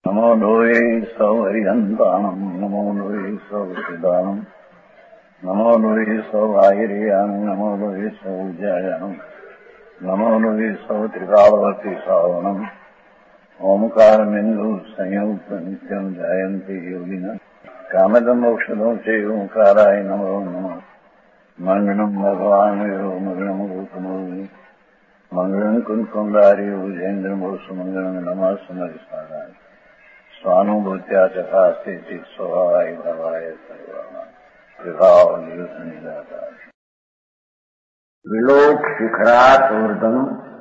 નમો લોહે સૌ હરિહંતાણમ નમો લોહે સૌ સિદ્ધાણમ નમો લોહે સૌ આહિર્યાણમ નમો લોહે સૌ જયાણમ નમો લોહે સૌ ત્રિકાળવતી સાવણમ ઓમકારમિંદુ સંયુક્ત નિત્યમ જયંતિ યોગિન કામદમ મોક્ષદો છે ઓંકારાય નમો નમઃ મંગળમ ભગવાન મંગળમ ગૌતમોની મંગળમ કુંકુંડારી વિજેન્દ્રમો સુમંગળમ નમઃ સમરિસારાય સ્વાનુભૂત્યા ચકાસ્તે સ્વભાવાય ભવાય સર્વમાં વિભાવ નિયુત નિરાકાર વિલોક શિખરાત ઉર્ધમ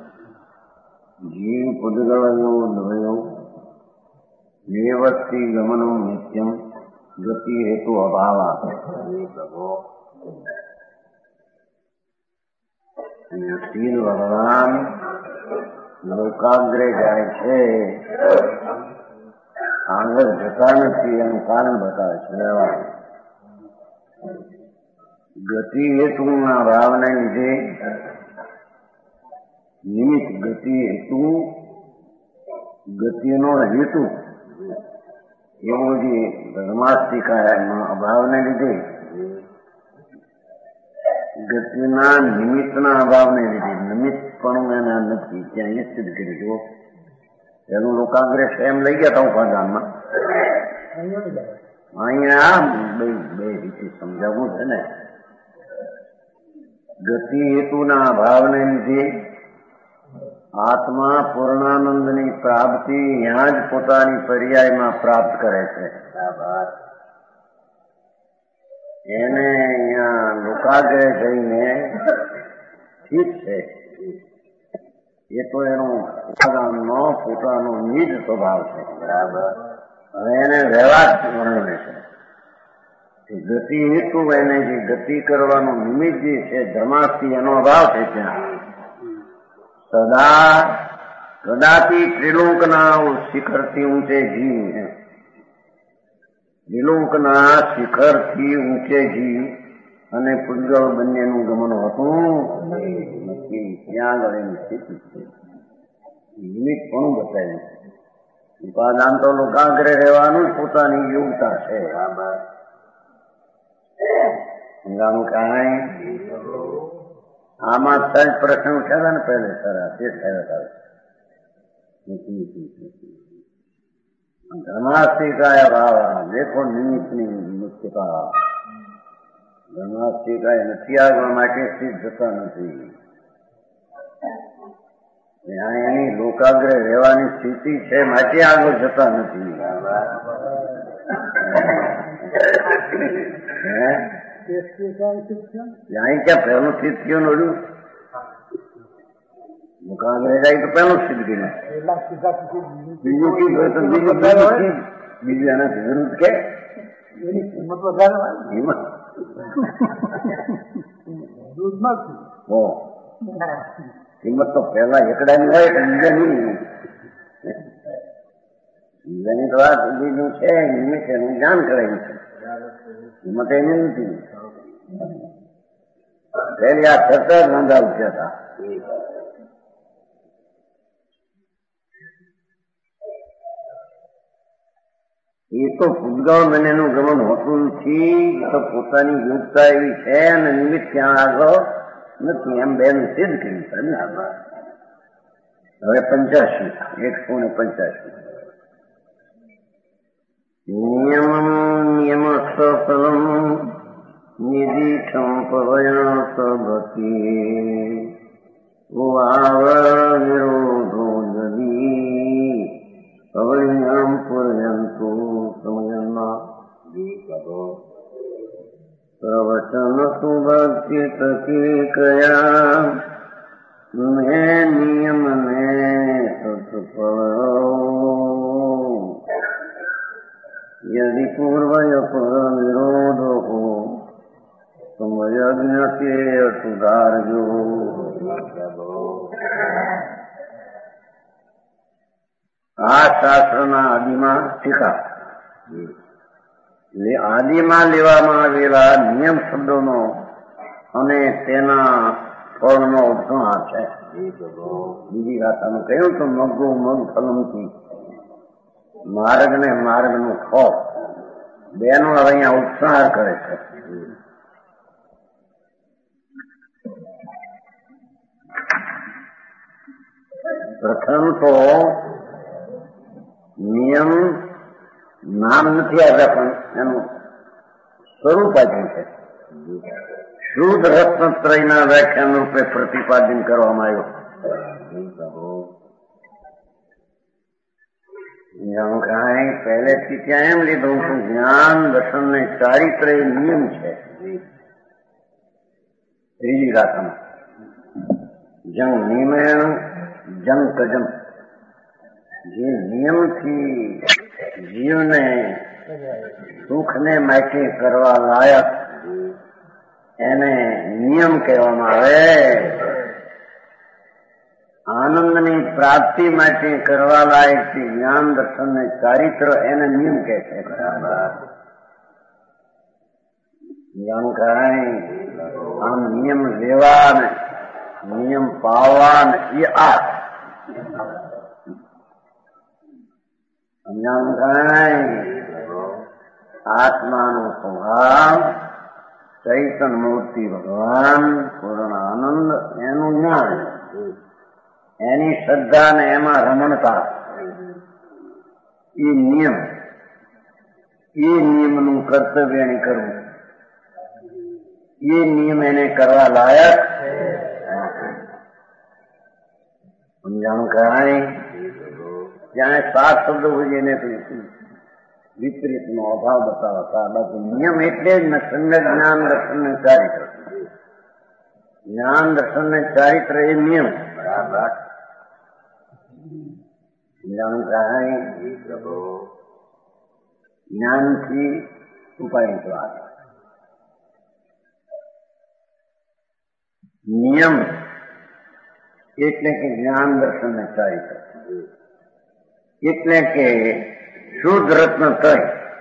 જીવ પુદ્ગલયો દ્વયો નિવૃત્તિ ગમનો નિત્યમ ગતિ હેતુ અભાવા. શ્રી ભગવાન લોકાગ્રે જાય છે, આગળ જતા નથી એનું કારણ બતાવે છે. ગતિ હેતુના ભાવને લીધે નિમિત્ત ગતિ હેતુ ગતિનો હેતુ એવું જે ધર્માસ્તિકાના અભાવને લીધે ગતિના નિમિત્તના અભાવને લીધે નિમિત્ત પણ એના નથી. ત્યાં એ સિદ્ધ કરી જુઓ. એનું લોકાગ્રેસ એમ લઈ ગયા હતા ઉપાદાનમાં. અહીંયા બે રીતે સમજાવવું છે ને. ગતિ હેતુના અભાવને લીધે આત્મા પૂર્ણાનંદની પ્રાપ્તિ ત્યાં જ પોતાની પર્યાયમાં પ્રાપ્ત કરે છે. એને અહીંયા લોકાગ્રે જઈને ઠીક છે, એ તો એનો પોતાનો નિજ સ્વભાવ છે. બરાબર. હવે એને વ્યવહાર વર્ણવે છે. ગતિ હેતુ એને જે ગતિ કરવાનું નિમિત્ત જે છે ધર્માસ્તિ એનો અભાવ છે. ત્યાં કદાપી ત્રિલોકના શિખરથી ઊંચે જીવ, ત્રિલોકના શિખરથી ઊંચે જીવ અને પુદ્ગલ બંનેનું ગમન હોતું નથી. ત્યાં આગળ એની સ્થિતિ છે. નિમિત્ત પણ બતાવ્યું. ઉપાદાન તો લોકાગ્રે રહેવાનું જ પોતાની યોગ્યતા છે. સમજાણું કાંઈ? આમાં ત્રણ પ્રશ્ન ઉઠ્યા ને પહેલે સારા તે થયા. ધર્માસ્તિકાય ભાવ દેખો નિમિત્તની મુખ્યતા. ધર્માસ્તિકાય નથી આગળ માટે સિદ્ધ થતા નથી. એની લોકાગ્રે રહેવાની સ્થિતિ છે માટે આગળ જતા નથી. ત્યાં ક્યાં પહેલું સિદ્ધ થયું નડ્યું? લોકાગ્રે જાય તો પહેલું સિદ્ધ ગયું. બીજું કીધું તો બીજું એનાથી વિરુદ્ધ કે કિંમત તો પહેલા એકડાની હોય તો બીજાની તો વાત બીજું છે. નિમિત્ત એનું જ્ઞાન કરાયું છે. કિંમત એની નથી. પહેલી આ ચર્ચા નોંધાવ છે. એ તો પુદ્ગલ બંનેનું ગમન હોતું નથી. તો પોતાની યોગ્યતા એવી છે અને નિમિત્ત ત્યાં આગળ નથી. એમ બેન સિદ્ધ કર્યું. હવે 85 185 નિયમ સફલમ નિદીઠમ પવયણ સભતિ વિરોધો જદી પવયમ પૂર્યંતુ સમયમાં પ્રવચન સુભક્તિ તકી કયા મેં નિયમ ને સત્ફળ યદિ પૂર્વય પર વિરોધો હો સમયજ્ઞ કે સુધારજો. આ શાસ્ત્રના આદિમાં ટીકા. આદિમાં લેવામાં આવેલા નિયમ શબ્દોનો અને તેના ફળનો ઉપસંહાર છે. બીજી ભાષામાં કહ્યું તો મગો મગ ફલમથી માર્ગ ને માર્ગનું ખોફ બેનો હવે અહીંયા ઉત્સાહ કરે છે. પ્રથમ તો નિયમ નામ નથી આવ્યા પણ એનું સ્વરૂપ આપ્યું છે. શુદ્ધ રત્નત્રયના વ્યાખ્યાન રૂપે પ્રતિપાદન કરવામાં આવ્યું. કાંઈ પહેલેથી ત્યાં એમ લીધું છું જ્ઞાન દર્શન ને ચારિત્ર એ નિયમ છે. ત્રીજી ગાથામાં જંગ નિયમેણ જંગ કજમ, જે નિયમથી જીવને સુખને માટે કરવા લાયક એને નિયમ કહેવામાં આવે. આનંદની પ્રાપ્તિ માટે કરવા લાયક જ્ઞાન દર્શન ને ચારિત્ર એને નિયમ કહે છે. જાણકારી આમ નિયમ લેવા ને નિયમ પાળવા ને એ આત્માનો સ્વભાવ ચૈતન મૂર્તિ ભગવાન પૂર્ણ આનંદ એનું જ્ઞાન, એની શ્રદ્ધા ને એમાં રમણતા એ નિયમનું કર્તવ્ય એને કરવું, એ નિયમ એને કરવા લાયક. સમજાણું કરાય ત્યાં 7 શબ્દો હોય એને વિપરીત નો અભાવ બતાવતા. બાકી નિયમ એટલે જ ને સમ્યક જ્ઞાન દર્શન ને ચારિત્ર. જ્ઞાન દર્શન ને ચારિત્ર એ નિયમ. બરાબર સમજાણું કરાય. જ્ઞાનથી ઉપાય વાત. નિયમ એટલે કે જ્ઞાન દર્શન ને ચારિત્ર, એટલે કે શુદ્ધ રત્નત્રય.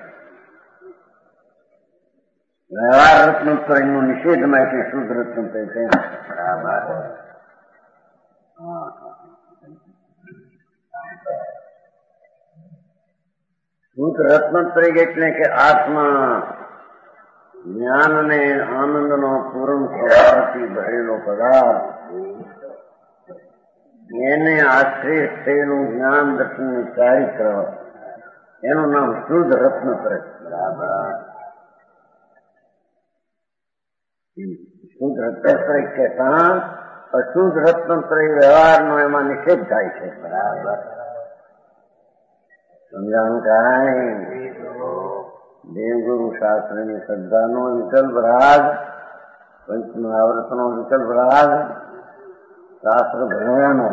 વ્યવહાર રત્નત્રય નો નિષેધમાં એટલે શુદ્ધ રત્નત્રય છે. બરાબર. શુદ્ધ રત્નત્રય એટલે કે આત્મા જ્ઞાન અને આનંદનો પૂર્ણ સ્વભાવથી ભરેલો પદાર્થ, એને આશ્રય થયેલું જ્ઞાન દર્શન ને ચારિત્ર, એનું નામ શુદ્ધ રત્નત્રય. બરાબર. શુદ્ધ રત્નત્રય કહેતા અશુદ્ધ રત્નત્રય વ્યવહારનો એમાં નિષેધ થાય છે. બરાબર સમજાણું કાંઈ. દેવગુરુ શાસ્ત્રની શ્રદ્ધાનો વિકલ્પ રાગ, પંચમહાવ્રતનો વિકલ્પ રાગ, શાસ્ત્ર ભણવાનો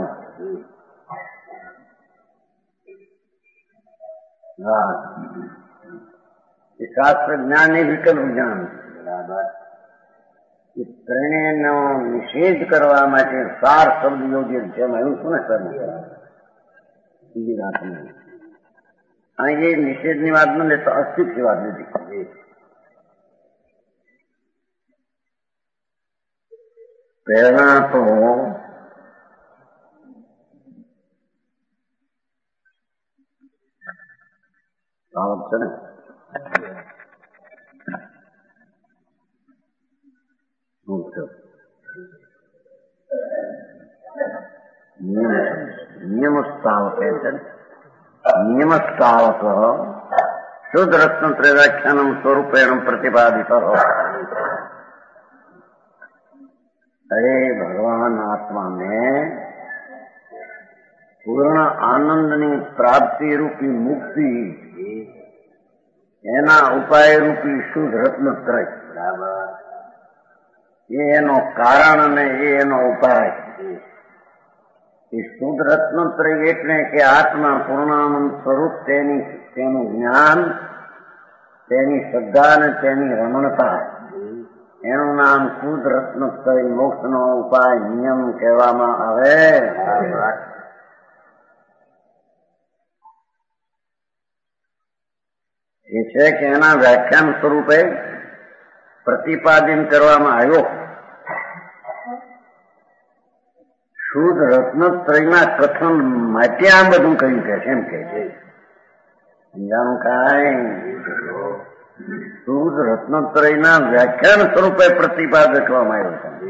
એ શાસ્ત્ર જ્ઞાન એ વિકલ્પ જ્ઞાન. બરાબર. એ ત્રણેયનો નિષેધ કરવા માટે 4 શબ્દ યોગ્ય છે. એવું શું ને કરવું બીજી વાત નહીં. અહીં એ નિષેધની વાત ન લેતો અસ્તિત્વની વાત લીધી. પહેલા તો છે ને નિયમસ્તાવક છે. નિયમસ્તાવક શુદ્ધ રત્નત્રય વ્યાખ્યાનમ સ્વરૂપેણ પ્રતિપાદિત. અરે ભગવાન આત્માને પૂર્ણ આનંદની પ્રાપ્તિ રૂપી મુક્તિ એના ઉપાય રૂપી શુદ્ધ રત્નત્રય. બરાબર. એ એનો કારણ અને એ એનો ઉપાય. એ શુદ્ધ રત્નત્રય એટલે કે આત્મા પૂર્ણાનંદ સ્વરૂપ, તેનું જ્ઞાન, તેની શ્રદ્ધા અને તેની રમણતા, એનું નામ શુદ્ધ રત્નત્રય મોક્ષનો ઉપાય નિયમ કહેવામાં આવે. એ છે કે એના વ્યાખ્યાન સ્વરૂપે પ્રતિપાદન કરવામાં આવ્યો. શુદ્ધ રત્નત્રયના કથન માટે આ બધું કહ્યું કે એમ કે છે. સમજાણું કાંઈ? શુદ્ધ રત્નોત્તરીના વ્યાખ્યાન સ્વરૂપે પ્રતિપાદ કરવામાં આવ્યો છે.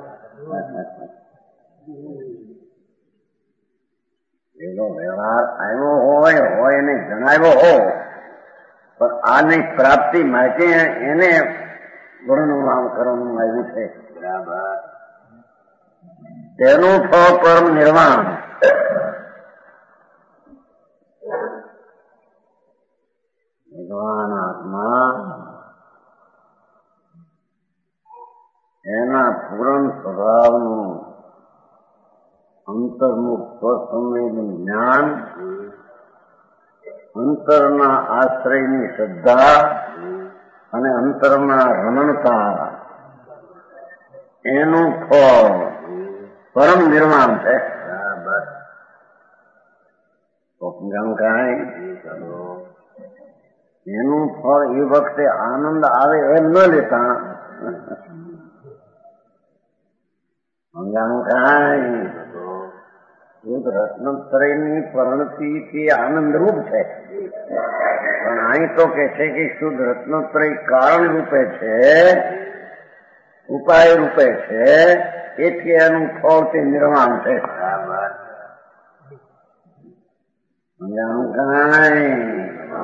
એનો વ્યવહાર આવ્યો હોય એને જણાવ્યો હો, પણ આની પ્રાપ્તિ માટે એને ગુરુનું નામ કરવાનું આવ્યું છે. તેનું ફળ પરમ નિર્વાણ. ભગવાન આત્મા એના પૂર્ણ સ્વભાવનું અંતર્મુખ સ્વસંવેદન જ્ઞાન, અંતરના આશ્રયની શ્રદ્ધા અને અંતરના રમણતા, એનું ફળ પરમ નિર્માણ છે. એનું ફળ એ વખતે આનંદ આવે એમ ન લેતા. સમજાણું કાંઈ? શુદ્ધ રત્નોત્તરીની પરિણતિ આનંદરૂપ છે, પણ અહીં તો કે છે કે શુદ્ધ રત્નોત્તરી કારણ રૂપે છે, ઉપાય રૂપે છે, એથી એનું ફળ તે નિર્વાણ છે. સમજાણું કાંઈ?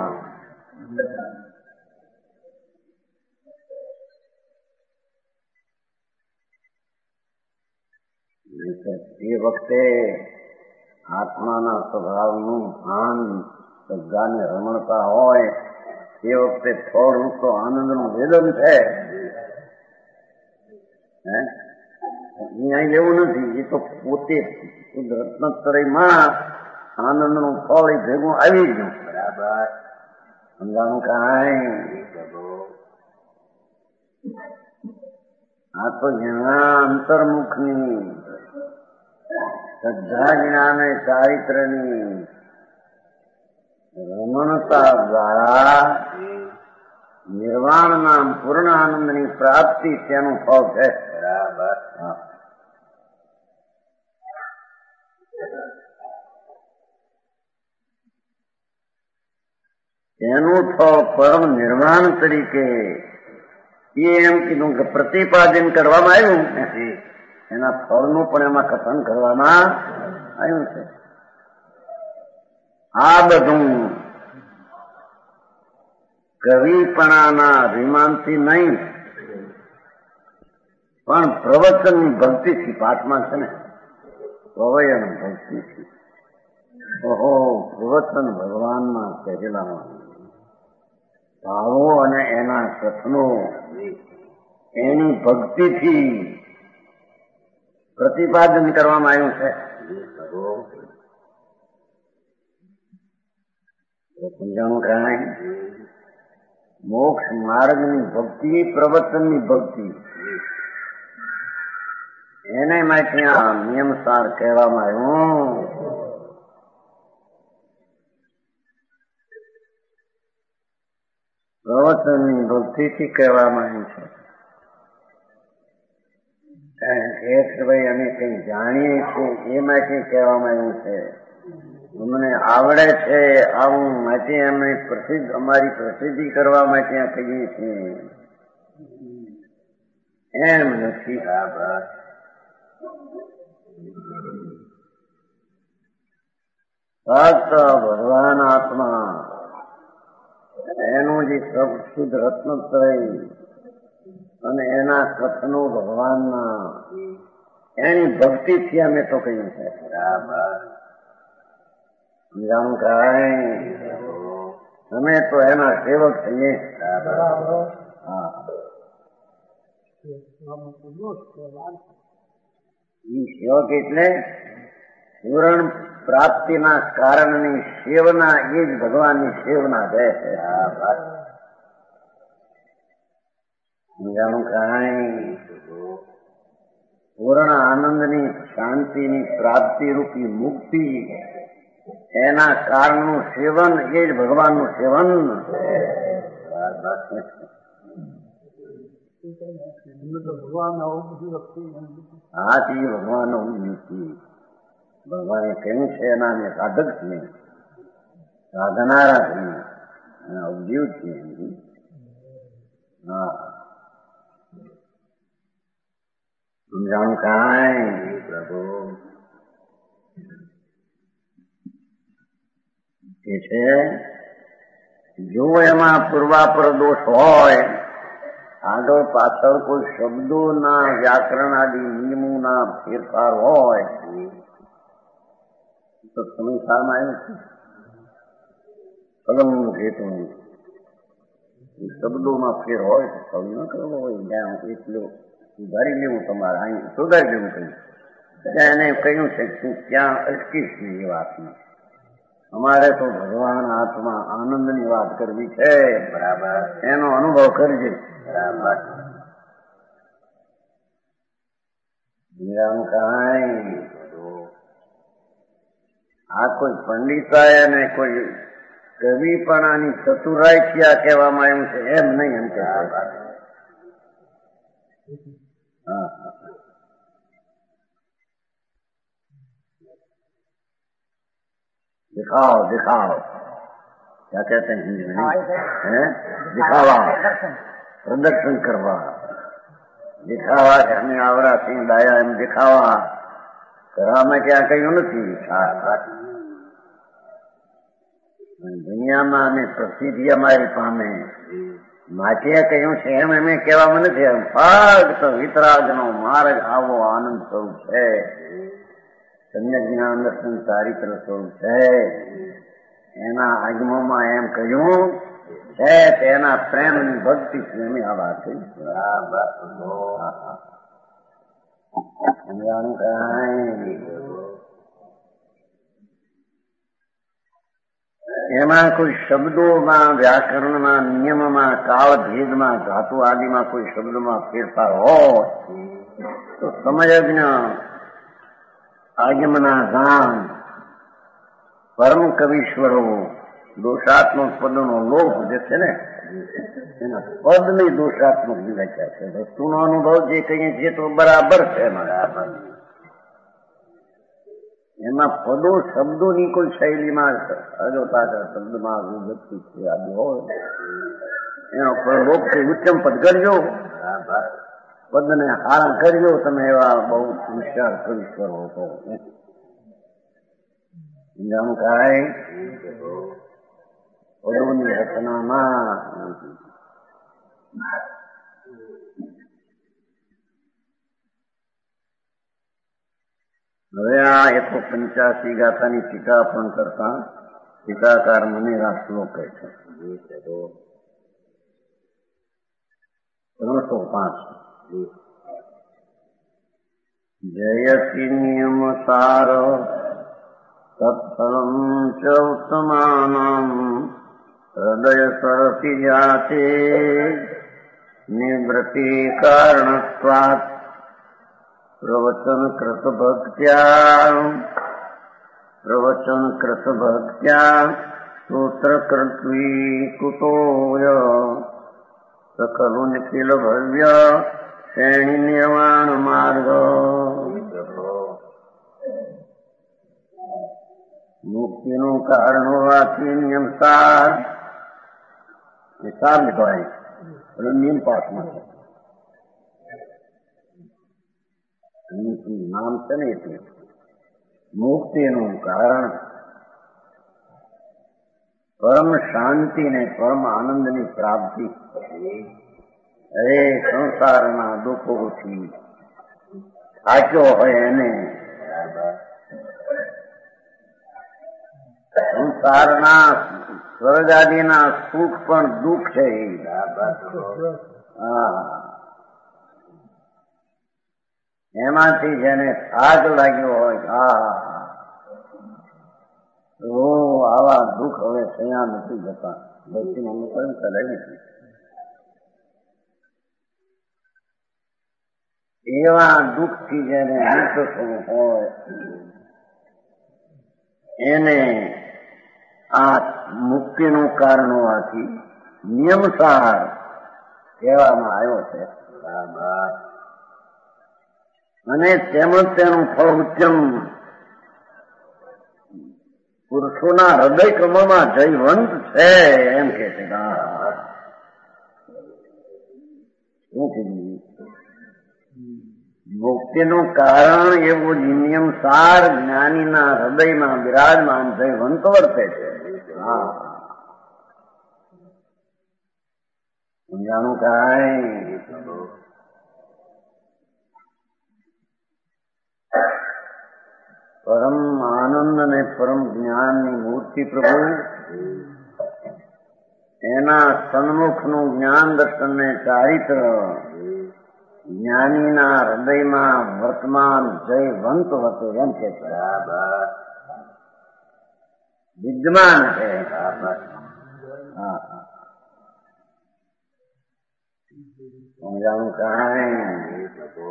એ વખતે આત્માના સ્વભાવનું ભાન, શ્રદ્ધાને રમણતા હોય એ વખતે થોડું તો આનંદનું વેદન છે. અહીંયા લેવું નથી, એ તો પોતે શુદ્ધ રત્નોત્તરીમાં આનંદનું ફળ એ ભેગું આવી ગયું. બરાબર. સમજાણું કાંઈ? આ તો જેના અંતર્મુખની શ્રદ્ધા જ્ઞાન ચારિત્રની રમણતા દ્વારા નિર્વાણના પૂર્ણ આનંદની પ્રાપ્તિ તેનું ફળ છે. બરાબર. તેનું ફળ પરમ નિર્માણ તરીકે એ એમ કીધું કે પ્રતિપાદન કરવામાં આવ્યું, એના ફળનું પણ એમાં કથન કરવામાં આવ્યું છે. આ બધું કવિપણાના અભિમાનથી નહીં, પણ પ્રવચનની ભક્તિથી. પાઠમાં છે ને પ્રવયન ભક્તિથી. ઓહો, પ્રવચન ભગવાનમાં કહેલામાં ભાવો અને એના કથનો એની ભક્તિથી પ્રતિપાદન કરવામાં આવ્યું છે. સમજાણું કાંઈ? મોક્ષ માર્ગની ભક્તિ, પ્રવચનની ભક્તિ, એને માટે આ નિયમસાર કહેવામાં આવ્યું. પ્રવચનની ભક્તિથી કહેવામાં આવ્યું છે. ભાઈ અમે કઈ જાણીએ છીએ એ માટે કહેવામાં આવ્યું છે. અમને આવડે છે આવું માટે અમે અમારી પ્રસિદ્ધિ કરવા માટે આ કહીએ છીએ એમ નથી. ફક્ત ભગવાન આત્મા એનું જે શુદ્ધ રત્નોત્તરી અને એના કથનો ભગવાનના એની ભક્તિથી અમે તો કહ્યું છે. સમજાણું કાંઈ? અમે તો એના સેવક થઈએ. સેવક એટલે પૂરણ પ્રાપ્તિના કારણની સેવના, એ જ ભગવાનની સેવના છે. સમજાણું કાંઈ? પૂર્ણ આનંદની શાંતિની પ્રાપ્તિ રૂપી મુક્તિ, એના કારણનું સેવન એ જ ભગવાનનું સેવન. હાથી ભગવાન નથી. ભગવાને કહ્યું છે એના સાધક છીએ, સાધનારા છીએ. અવજીવ છીએ. હા, સમજાણું કાંઈ પ્રભુ કે છે જો એમાં પૂર્વાપર દોષ હોય, આગળ પાછળ કોઈ શબ્દોના વ્યાકરણ આદિ નિયમોના ફેરફાર હોય તો સમય સારમાં આવ્યું છે કલમનું હેતુ શબ્દોમાં ફેર હોય તો સૌ ન કરવો હોય, જ્યાં એટલું સુધારી લેવું તમારે અહીં સુધારી લેવું કહ્યું. ત્યાં એને કહ્યું છે તું ક્યાં અટકીશ નહીં એ વાતમાં. અમારે તો ભગવાન આત્મા આનંદની વાત કરવી છે. બરાબર, એનો અનુભવ કરજે. બરાબર, કાંઈ આ કોઈ પંડિતાય અને કોઈ કવિપણાની ચતુરાઈ આ કહેવામાં આવ્યું છે એમ નહીં. એમ કે दिखाओ दिखाओ क्या कहते हैं हिंदी में, है दिखावा, प्रदर्शन करवा, दिखावा કે અમે આવડા સિંહ ડાયા એમ દેખાવા કરવામાં ક્યાં કહ્યું નથી. દુનિયામાં અમે પ્રસિદ્ધિ અમારી પામે માટે કહ્યું છે એમ અમે કહેવામાં નથી. એમ ફક્ત વિતરાગનો માર્ગ આવો આનંદ સ્વરૂપ છે, સમ્યક જ્ઞાન દર્શન ચારિત્ર સ્વરૂપ છે. એના આગમોમાં એમ કહ્યું છે તેના પ્રેમની ભક્તિ અમે આ વાત કરી. એમાં કોઈ શબ્દોમાં વ્યાકરણમાં નિયમમાં કાળભેદમાં ધાતુ આદિમાં કોઈ શબ્દમાં ફેરફાર હોય તો સમયજ્ઞ આગમના ગાન પરમ કવિશ્વરો દોષાત્મક પદનો લોપ જે છે ને એના પદની દોષાત્મક વ્યાખ્યા છે. વસ્તુનો અનુભવ જે કહીએ છીએ તો બરાબર છે. એમાં પદો શબ્દોની કોઈ શૈલીમાં અજોતાજા શબ્દમાં વિભક્તિ છે આદિ હોય એનો લોપ ઉચ્ચમ પદ કરજો, પદને હારણ કરજો. તમે એવા બહુ હોશિયાર કવિશ્વર હો તો કાંઈ પદોની રચનામાં હવે આ 185 ગાથાની ટીકા પણ કરતા ટીકાકાર મનેરા શ્લોક કહે છે 305 જયતિ નિયમ સાર તત્ફલમ ચ ઉત્તમાનમ હૃદય સરસી જાતે નિવૃત્તિ કારણત્વાत् પ્રવચન કૃત ભક્ત્યા સૂત્ર કૃત્વી કુતોય સકલુ નિખિલ ભવ્ય શ્રેણી નિર્વાણ માર્ગ. મુક્તિનું કારણ હોવાથી નિયમ સાર લીધો નિયમ પાસમાં નામ છે ને એટલે મુક્તિનું કારણ પરમ શાંતિ ને પરમ આનંદની પ્રાપ્તિ. એ સંસારના દુઃખોથી થાક્યો હોય એને સંસારના સ્વર્ગાદિના સુખ પણ દુઃખ છે. એમાંથી જેને થાક લાગ્યો હોય આવા દુઃખ હવે થયા નથી જતા. ભક્તિને અનુસરણ ચલાવી નથી. એવા દુઃખથી જેને મુક્ત થવું હોય એને આ મુક્તિનું કારણ હોવાથી નિયમસાર કહેવામાં આવ્યો છે. અને તેમજ તેનું ફળ ઉચ્ચમ પુરુષોના હૃદય કમળમાં જયવંત છે એમ કે છે. શું કીધું? મુક્તિનું કારણ એવું નિયમસાર જ્ઞાનીના હૃદયમાં બિરાજમાન જયવંત વર્તે છે. સમજાણું કાંઈ? પરમ આનંદ અને પરમ જ્ઞાનની મૂર્તિ પ્રભુ એના સન્મુખનું જ્ઞાન દર્શન ને ચારિત્ર જ્ઞાનીના હૃદયમાં વર્તમાન જયવંત વર્તે એમ કે વિદ્યમાન છે. સમજાણું કાંઈ?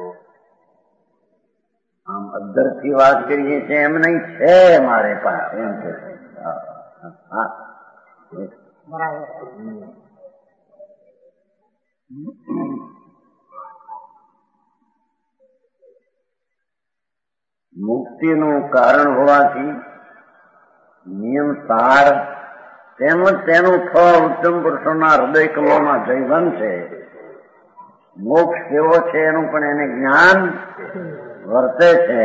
આમ અદ્ધરથી વાત કરીએ છીએ એમ નહીં, છે મારે પાસે એમ કે મુક્તિનું કારણ હોવાથી નિયમસાર તેમજ તેનું ફળ ઉત્તમ પુરુષોના હૃદય કમળમાં જયવંત છે. મોક્ષ કેવો છે એનું પણ એને જ્ઞાન વર્તે છે.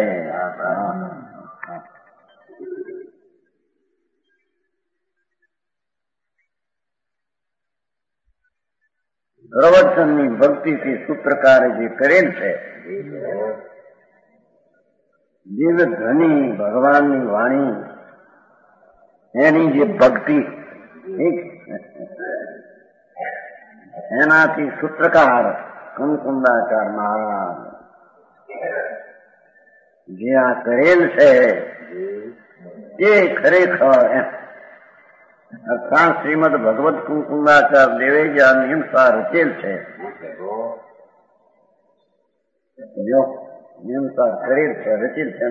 પ્રવચનની ભક્તિથી સૂત્રકારે જે કરેલ છે, દિવ્ય ધ્વનિ ભગવાનની વાણી એની જે ભક્તિ એનાથી સૂત્રકાર કુમકુંદાચાર મહારાજ જે આ કરેલ છે તે ખરેખર અર્થાત શ્રીમદ ભગવત કુમકુંદાચાર દેવે જે આ નિયમસાર રચેલ છે, જો નિયમસાર કરેલ છે, રચેલ છે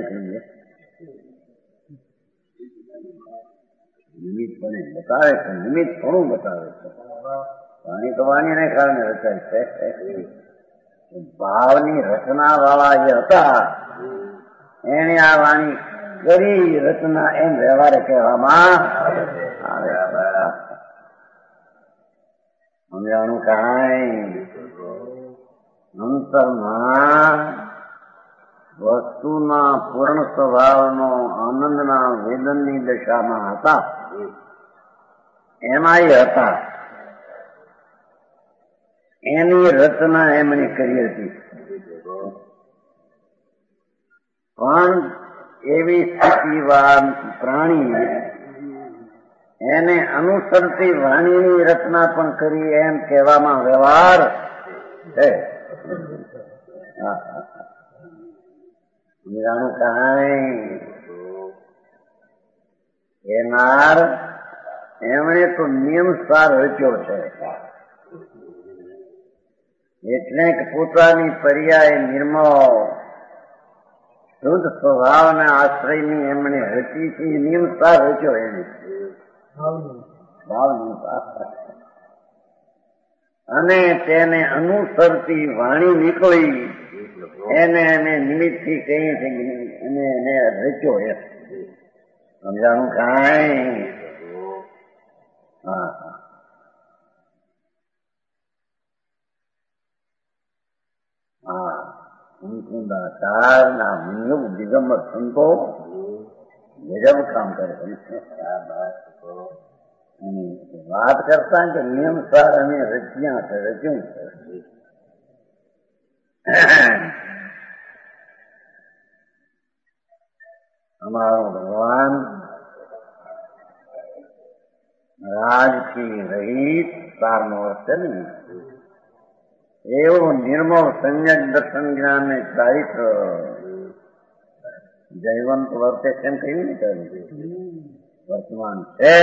નિમિત્ત પણ બતાવે છે, નિમિત્ત ઘણું બતાવે છે. વાણી તો વાણીને કારણે રચાય છે. ભાવની રચના વાળા જે હતા એને આ વાણી કરી રચના એમ વ્યવહારે કહેવામાં આવે. સમજાણું કાંઈ? અંતરમાં વસ્તુના પૂર્ણ સ્વભાવનો આનંદના વેદનની દશામાં હતા એમાં હતા. એની રચના એમણે કરી હતી. પણ એવી સ્થિતિવાન પ્રાણી એને અનુસરતી વાણીની રચના પણ કરી એમ કહેવામાં વ્યવહાર છે. જાણું કાંઈ? એનાર એમણે તો નિયમસાર રચ્યો છે એટલે કે પોતાની પર્યાય નિર્મળ શુદ્ધ સ્વભાવના આશ્રયની એમણે રચી છે. નિયમસાર રચ્યો એને ભાવની અને તેને અનુસરતી વાણી નીકળી એને અમે નિમિત્તથી કહીએ છીએ અને એને રચ્યો એમ. સમજાણું કાંઈ? કુમકુંદાચારના મુનિ દિગંબર સંતો ગજબ કામ કરે છે. વાત કરતા કે નિયમસાર અમે રચ્યા છે, રચ્યું છે. અમારો ભગવાન રાજથી રહિત સારનો અર્થ છે ને એવું નિર્મળ સંયક દર્શન જ્ઞાન ને ચારિત્ર જયવંત વર્તે તેમ કહ્યું ને વર્તમાન છે.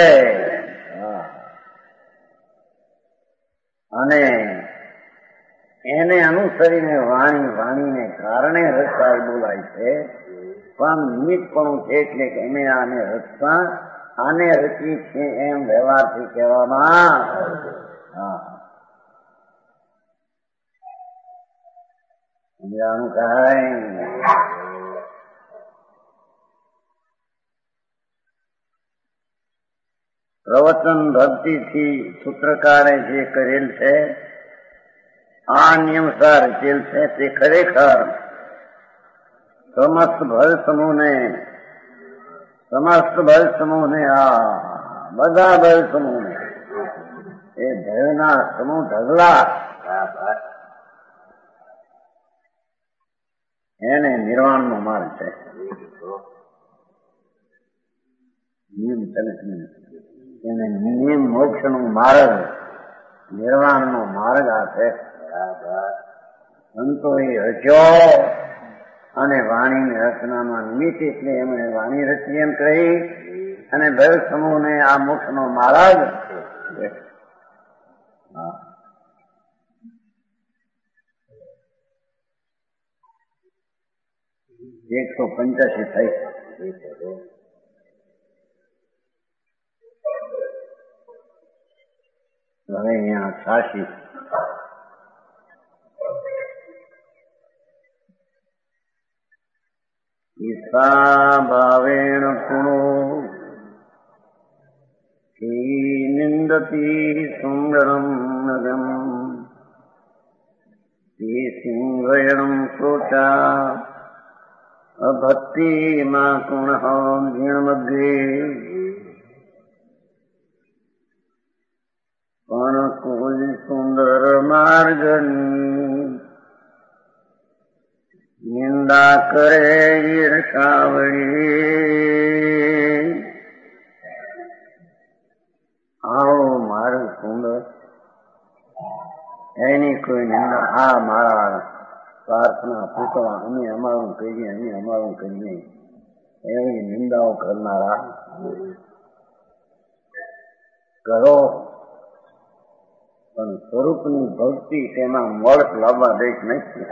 અને એને અનુસરીને વાણીને કારણે રચા બોલાય છે. પણ નિમિત્તપણું છે એટલે કે અમે આને રચતા આને રચી છે એમ વ્યવહારથી કહેવામાં. સમજાણું કાંઈ? પ્રવચન ભક્તિથી સૂત્રકારે જે કરેલ છે આ નિયમસાર રચેલ છે તે ખરેખર સમસ્ત ભય સમૂહને આ બધા ભય સમૂહને એ ભયના સમૂહ ઢગલા એને નિર્વાણનો માર્ગ છે. એને નિયમ મોક્ષનું માર્ગ નિર્વાણનો માર્ગ આ છે. સંતો એ રચ્યો અને વાણીની રચનામાં નિમિત્ત એટલે એમણે વાણી રચી એમ કહી અને ભય સમૂહને આ મોક્ષનો માર્ગ 185 થઈ. હવે અહીંયા 86 ઈસા ભાવેણ પુણો નિંદતી સુંદરમ નગમ સિંહયણમ શ્રોતા અભક્તિ માં ગુણ જીણમગ્રે પણ કોઈ સુંદર માર્ગની નિંદા કરે ઈર્ષાવળી. આવો માર્ગ સુંદર એની કોઈ નિંદા આ મારા પ્રાર્થના પૂતળા અમે અમારું કહીએ એવી નિંદાઓ કરનારા કરો પણ સ્વરૂપની ભક્તિ તેમાં મોડક લાવવા દે નથી.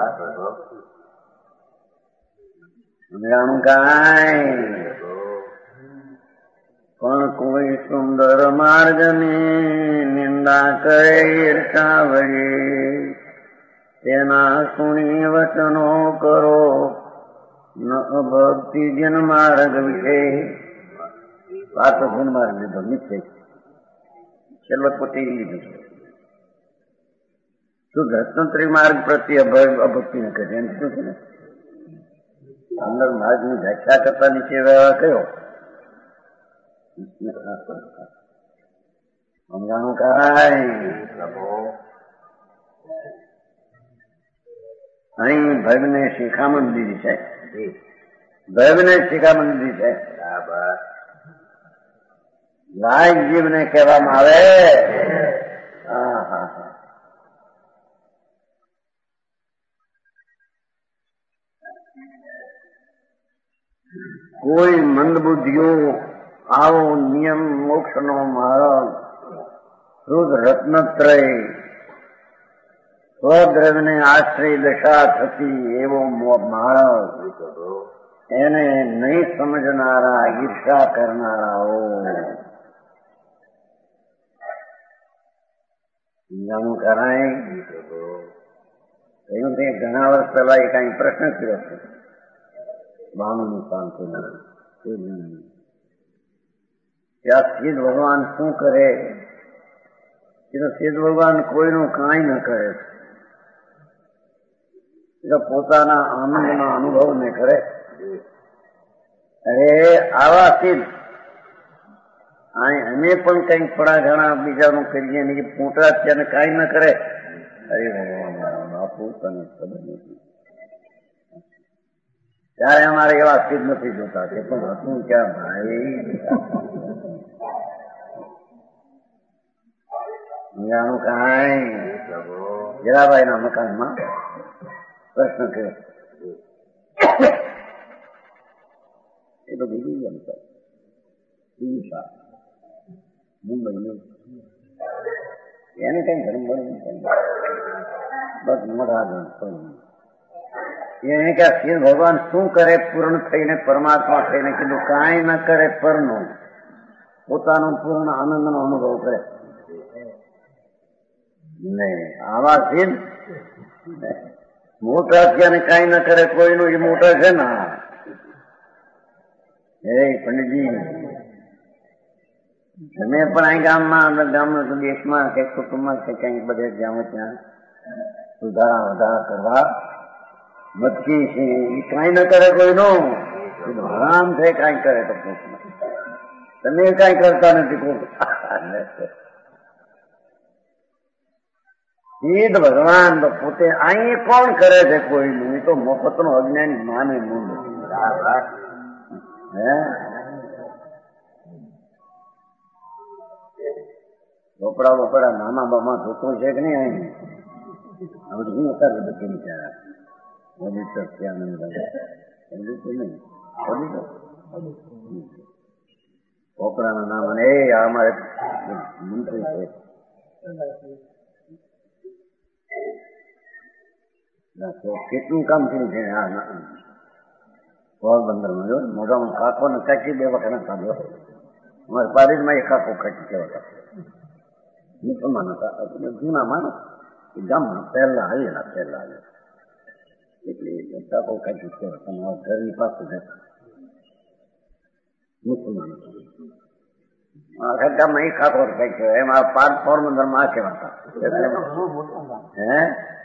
સમજાણું કાંઈ પણ કોઈ સુંદર માર્ગની નિંદા કરે ઈર્ષાવળી તેના સુણી વચનો કરો ન ભક્તિ જન્માર્ગ વિશે. આ તો જન્માર્ગ લીધો નિશ્ચય છેલ્લો પોતે લીધું છે. શુદ્ધ હસ્તંત્રી માર્ગ પ્રત્યે અભક્તિ ન કરે એમ શું છે ને અંદર માર્ગની વ્યાખ્યા કરતા નીચે વ્યવહાર કયો સમજાણું કાંઈ. અહીં ભગને શિખામણ દીધી છે. લાયક જીવને કહેવામાં આવે. કોઈ મંદબુદ્ધિઓ આવો નિયમ મોક્ષનો માર્ગ શુદ્ધ રત્નત્રય સ્વદ્રવ્યને આશ્રય દશા થતી એવો માર્ગ એને નહીં સમજનારા ઈર્ષા કરનારાઓ જાણું કરાય. કહ્યું તે ઘણા વર્ષ પહેલા એક અહીં પ્રશ્ન કર્યો છે બાણુની શાંતિના ત્યાં સિદ્ધ ભગવાન શું કરે? સિદ્ધ ભગવાન કોઈનું કાંઈ ન કરે, પોતાના આનંદના અનુભવને કરે. અરે આવા સિદ્ધ અમે પણ કંઈક થોડા ઘણા બીજાનું કરીએ ને એ પોતા ત્યાં કાંઈ ન કરે. અરે ભગવાન બાપુ તને ખબર નથી. ત્યારે અમારે એવા સિદ્ધ નથી જોતા તે પણ હતું ક્યાં ભાઈ જાણું કાંઈ. જરાભાઈ ના મકાનમાં પ્રશ્ન કર્યો એ તો બીજી મુંબઈ એને કઈ ધર્મ બસ મોટા એને કે શિવ ભગવાન શું કરે પૂર્ણ થઈને પરમાત્મા થઈને કીધું કાંઈ ન કરે પરનું પોતાનો પૂર્ણ આનંદનો અનુભવ કરે. નહીં આવા સિદ્ધ મોટા થયા ને કાંઈ ન કરે કોઈનું એ મોટા છે ને. હે પંડિતજી તમે પણ અહીં ગામમાં દેશમાં કે કુટુંબમાં કે કંઈક બધે જાઓ ત્યાં સુધારા વધારા કરવા મતકી છે એ કાંઈ ન કરે કોઈનો આરામ થાય કાંઈ કરે તો તમે કાંઈ કરતા નથી. સીધ ભગવાન તો પોતે અહીં કોણ કરે છે કોઈનું? એ તો મફતનો અજ્ઞાન માને મૂળ હે ચોપડા બોપડા નાના બામા જોતો છે કે નહીં અહીં બધું અત્યારે બધું વિચારા છોકરાના નામ અને એ અમારે મંત્રી છે કેટલું કામ કર્યું છે પોરબંદરમાં જો મોઢામાં કાકો ને કાચી 2 વખત કાઢ્યો. અમારે પારીજમાં એક કાકો કાચી કેવા મુસલમાન હતા જૂના માણસ ગામમાં પહેલા આવેલા એટલે કાકો કાચી કેવા તમારા ઘરની પાસે મુસલમાન આખા ગામમાં એક કાકો કઈ કહેવાય એમાં પોરબંદરમાં આ કહેવાતા હે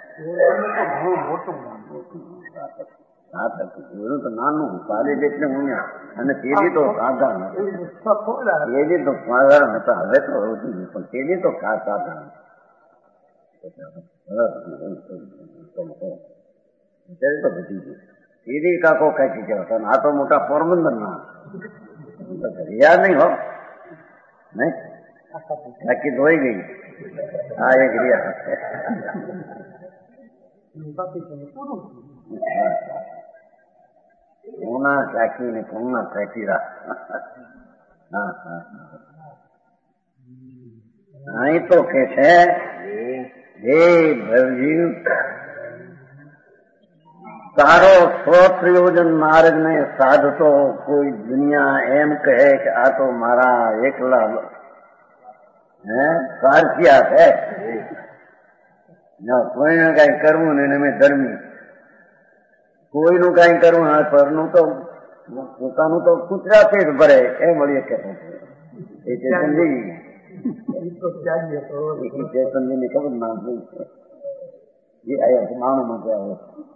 એનું તો નાનું પારી એટલે હું અને તેજી તો સાધારણ તેજી તો સાધારણ હતા. હવે તો પણ તેજી તો સાધારણ અત્યારે તો બધી ગયું. તેજી કાકો કાચી કહેવાતા આ તો મોટા પોરબંદર ના યાદ નહીં હો નહીં કાચી ધોઈ ગઈ આ એક રિયા કોના ચાકી ને કોના ચાકીરા અહીં તો કે છે હે ભવજીવ તારો સ્વપ્રયોજન માર્ગ ને સાધતો કોઈ દુનિયા એમ કહે કે આ તો મારા એકલા સારથિયા છે કોઈને કઈ કરવું ને મેં ધર્મી કોઈનું કઈ કરવું હા પરનું તો પોતાનું તો કૂતરાથી જ ભરે એ મળીએ કે એ ચેતનજી ની ખબર ના એ આયા માણસ માટે આવે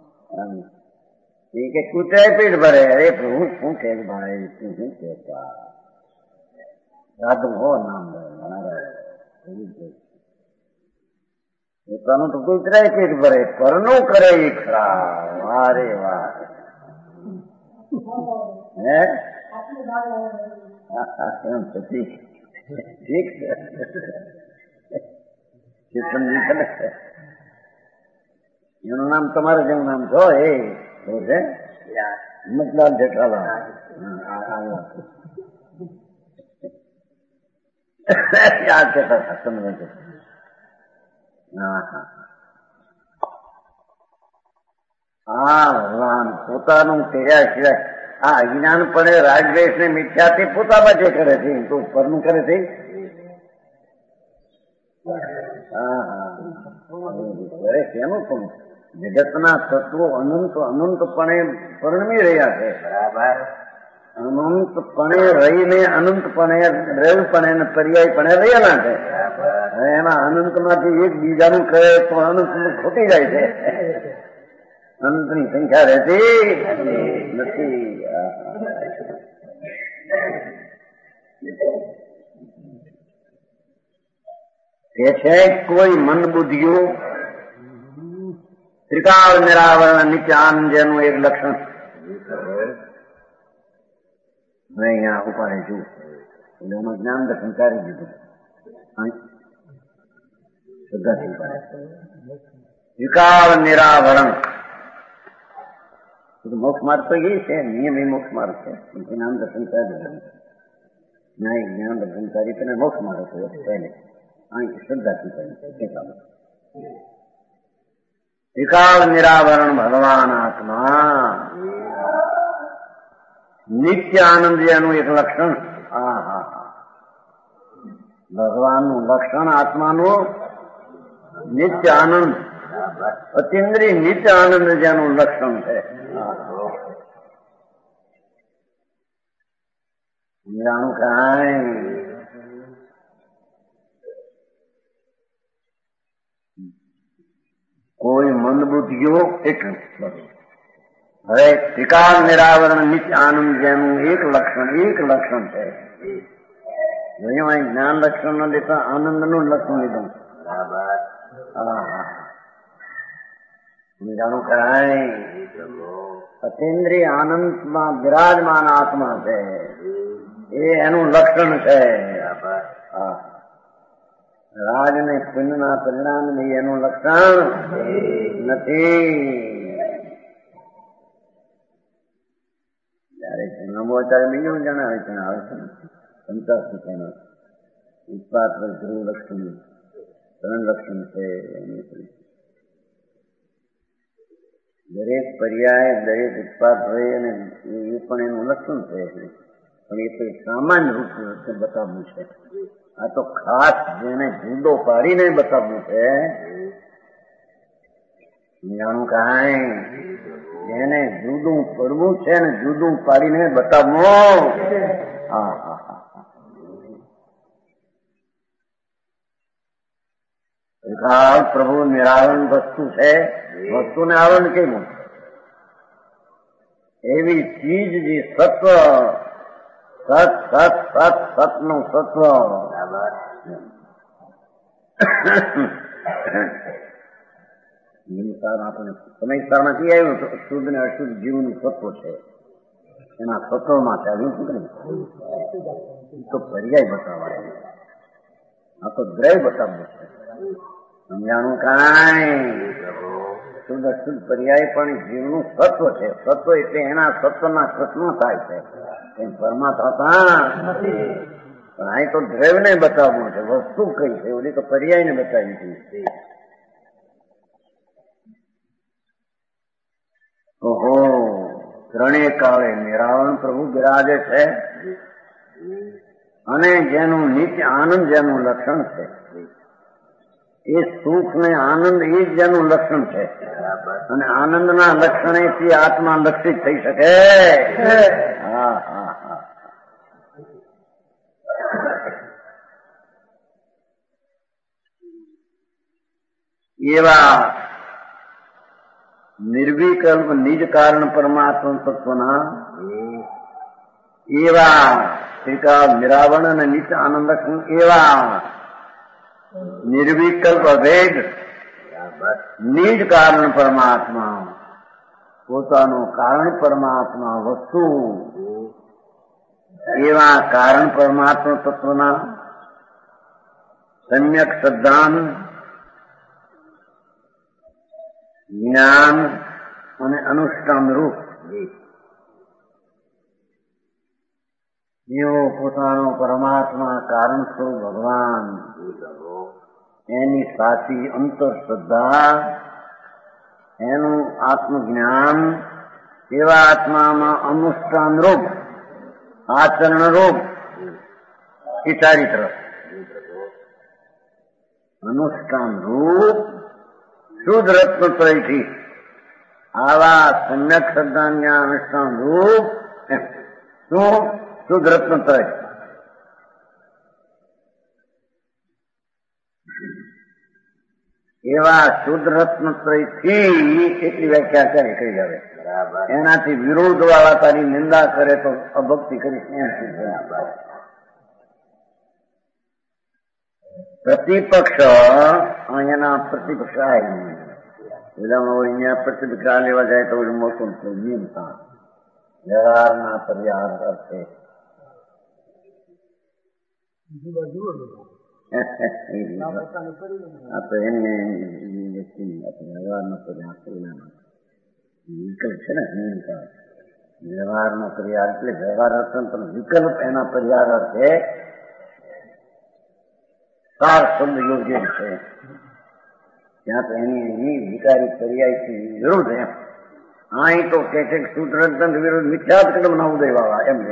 એ કે કૂતરા પેટ ભરે. અરે હું શું કે ભાઈ તું શું કહેતા સાધુ હો નામ પોતાનું તો કૂતરા પેટ ભરે પરનું કરે એ ખરા. વારે વાર હે પછી ઠીક છે ચેતનજી છે એનું નામ તમારે જેવું નામ છો એ છે હિંમતલાલ જેઠાલાલ યાદ છે સમજ છે. હા ભગવાન પોતાનું કર્યા સિવાય આ અજ્ઞાનપણે રાગદ્વેષ ને મિથ્યાથી પોતામાં જે કરે છે તો પરનું કરે છે. કેનું પણ જગતના તત્વો અનંતપણે પરિણમી રહ્યા છે. બરાબર અનંતપણે રહીને અનંતપણે દ્રવ્યપણે પર્યાયપણે રહેલા છે. એના અનંતમાંથી એક બીજાનું કહે તો અનંત ખોટી જાય છે. અનંતની સંખ્યા રહેતી નથી. કે છે કોઈ મન બુદ્ધિઓ ત્રિકાળ નિરાવરણ નિત્ય આનંદ એનું એક લક્ષણ અહીંયા ઉપાડે છું એટલે એનું જ્ઞાન દર્શન કરી દીધું શ્રદ્ધાથી ઉપાડે ત્રિકાળ નિરાવરણ મોક્ષ માર્ગ તો એ છે નિયમ એ મોક્ષ માર્ગ છે જ્ઞાન દર્શન કરી દીધું ન્યાય જ્ઞાન દર્શન કરી તેને મોક્ષ માર્ગ થયો પહેલે શ્રદ્ધાથી કરી ત્રિકાળ નિરાવરણ ભગવાન આત્મા નિત્ય આનંદ એનું એક લક્ષણ. ભગવાનનું લક્ષણ આત્માનું નિત્ય આનંદ અતિન્દ્રિય નિત્ય આનંદ જેનું લક્ષણ છે. જાણું કાંઈ કોઈ મંદબુદ્ધિઓ એટલું. હવે ત્રિકાળ નિરાવરણ નિત્ય આનંદ જેનું એક લક્ષણ છે. જોયું અહીં જ્ઞાન લક્ષણ ન દેતા આનંદનું લક્ષણ લીધું. જાણું કરાય અતિન્દ્રિય આનંદમાં બિરાજમાન આત્મા છે એ એનું લક્ષણ છે. રાજ ને પુણ્યના પરિણામ એનું લક્ષણ નથી. જયારે જન્મો ત્યારે બીજું જણાવે છે 85 ઉત્પાદ ધ્રુવ લક્ષણ 3 લક્ષણ છે. દરેક પર્યાય દરેક ઉત્પાદ હોય અને એ પણ એનું લક્ષણ છે. પણ એ તો સામાન્ય રૂપ બતાવવું છે. આ તો ખાસ જેને જુદો પાડીને બતાવવું છે. જાણું કાંઈ જેને જુદું પડવું છે ને જુદું પાડીને બતાવવું. પ્રભુ નિરાવરણ વસ્તુ છે. વસ્તુને આવરણ કેવું? એવી ચીજ જે સત્વ સતનું સત્વ આપણે સમયસારમાંથી આવ્યું શુદ્ધ ને અશુદ્ધ જીવનું સત્વ છે. એના સત્વમાં ચાલ્યું શું નહીં તો પર્યાય બતાવાય. આ તો દ્રય બતાવવું છે. સમજાણું કાંઈ શુદ્ધ અશુદ્ધ પર્યાય પણ જીવનું સત્વ છે. સત્વ એટલે એના સત્વના કૃષ્ણ થાય છે. પરમાત્મા નથી. પણ અહીં તો દ્રવ્યને બતાવવું છે. વસ્તુ કઈ છે ઓલી તો પર્યાયને બતાવી હતી. ઓહો ત્રણેય કાળે નિરાવરણ પ્રભુ બિરાજે છે. અને જેનું નિત્ય આનંદ જેનું લક્ષણ છે એ સુખ ને આનંદ એ જ જેનું લક્ષણ છે. અને આનંદના લક્ષણેથી આત્મા લક્ષિત થઈ શકે. એવા નિર્વિકલ્પ નિજ કારણ પરમાત્મા તત્વના એવા ત્રિકાળ નિરાવરણ અને નિત્ય આનંદ લક્ષણ એવા નિર્વિકલ્પ અભેદ નિજ કારણ પરમાત્મા પોતાનું કારણ પરમાત્મા વસ્તુ એવા કારણ પરમાત્મા તત્વના સમ્યક શ્રદ્ધાન જ્ઞાન અને અનુષ્ઠાન રૂપ એવો પોતાનો પરમાત્મા કારણ સ્વરૂપ ભગવાન એની સાચી અંતર શ્રદ્ધા એનું આત્મજ્ઞાન એવા આત્મામાં અનુષ્ઠાન રૂપ આચરણ રૂપ એ ચારિત્ર અનુષ્ઠાન રૂપ શુદ્ધ રત્નત્રયથી આવા સમ્યક શ્રદ્ધા જ્ઞાન અનુષ્ઠાન રૂપ શું શુદ્ધ રત્નત્રય એવા શુદ્ધ રત્નત્રયથી એટલી વ્યાખ્યા કરી કરી આવે. એનાથી વિરોધ વાળા તારી નિંદા કરે તો અભક્તિ કરીશ. પ્રતિપક્ષ અહીંયાના પ્રતિપક્ષ આવે પેલામાં અહીંયા પ્રતિપક્ષ લેવા જાય તો મોટું નિયમતા વ્યવહારના પર્યાર અર્થે આ તો એને વ્યવહારનો પર્યાર વિકલ્પ છે ને નિયમતા વ્યવહારનો પર્યાર એટલે વ્યવહાર અર્થ પણ વિકલ્પ એના પર્યાર અર્થે સાર શબ્દ યોગ્ય છે. ત્યાં તો એની વિકારી પર્યાયથી વિરોધ એમ. અહીં તો કે છે સૂત્રતંત્ર વિરોધ મિથ્યાત્મ ના ઉદય વાળા એમ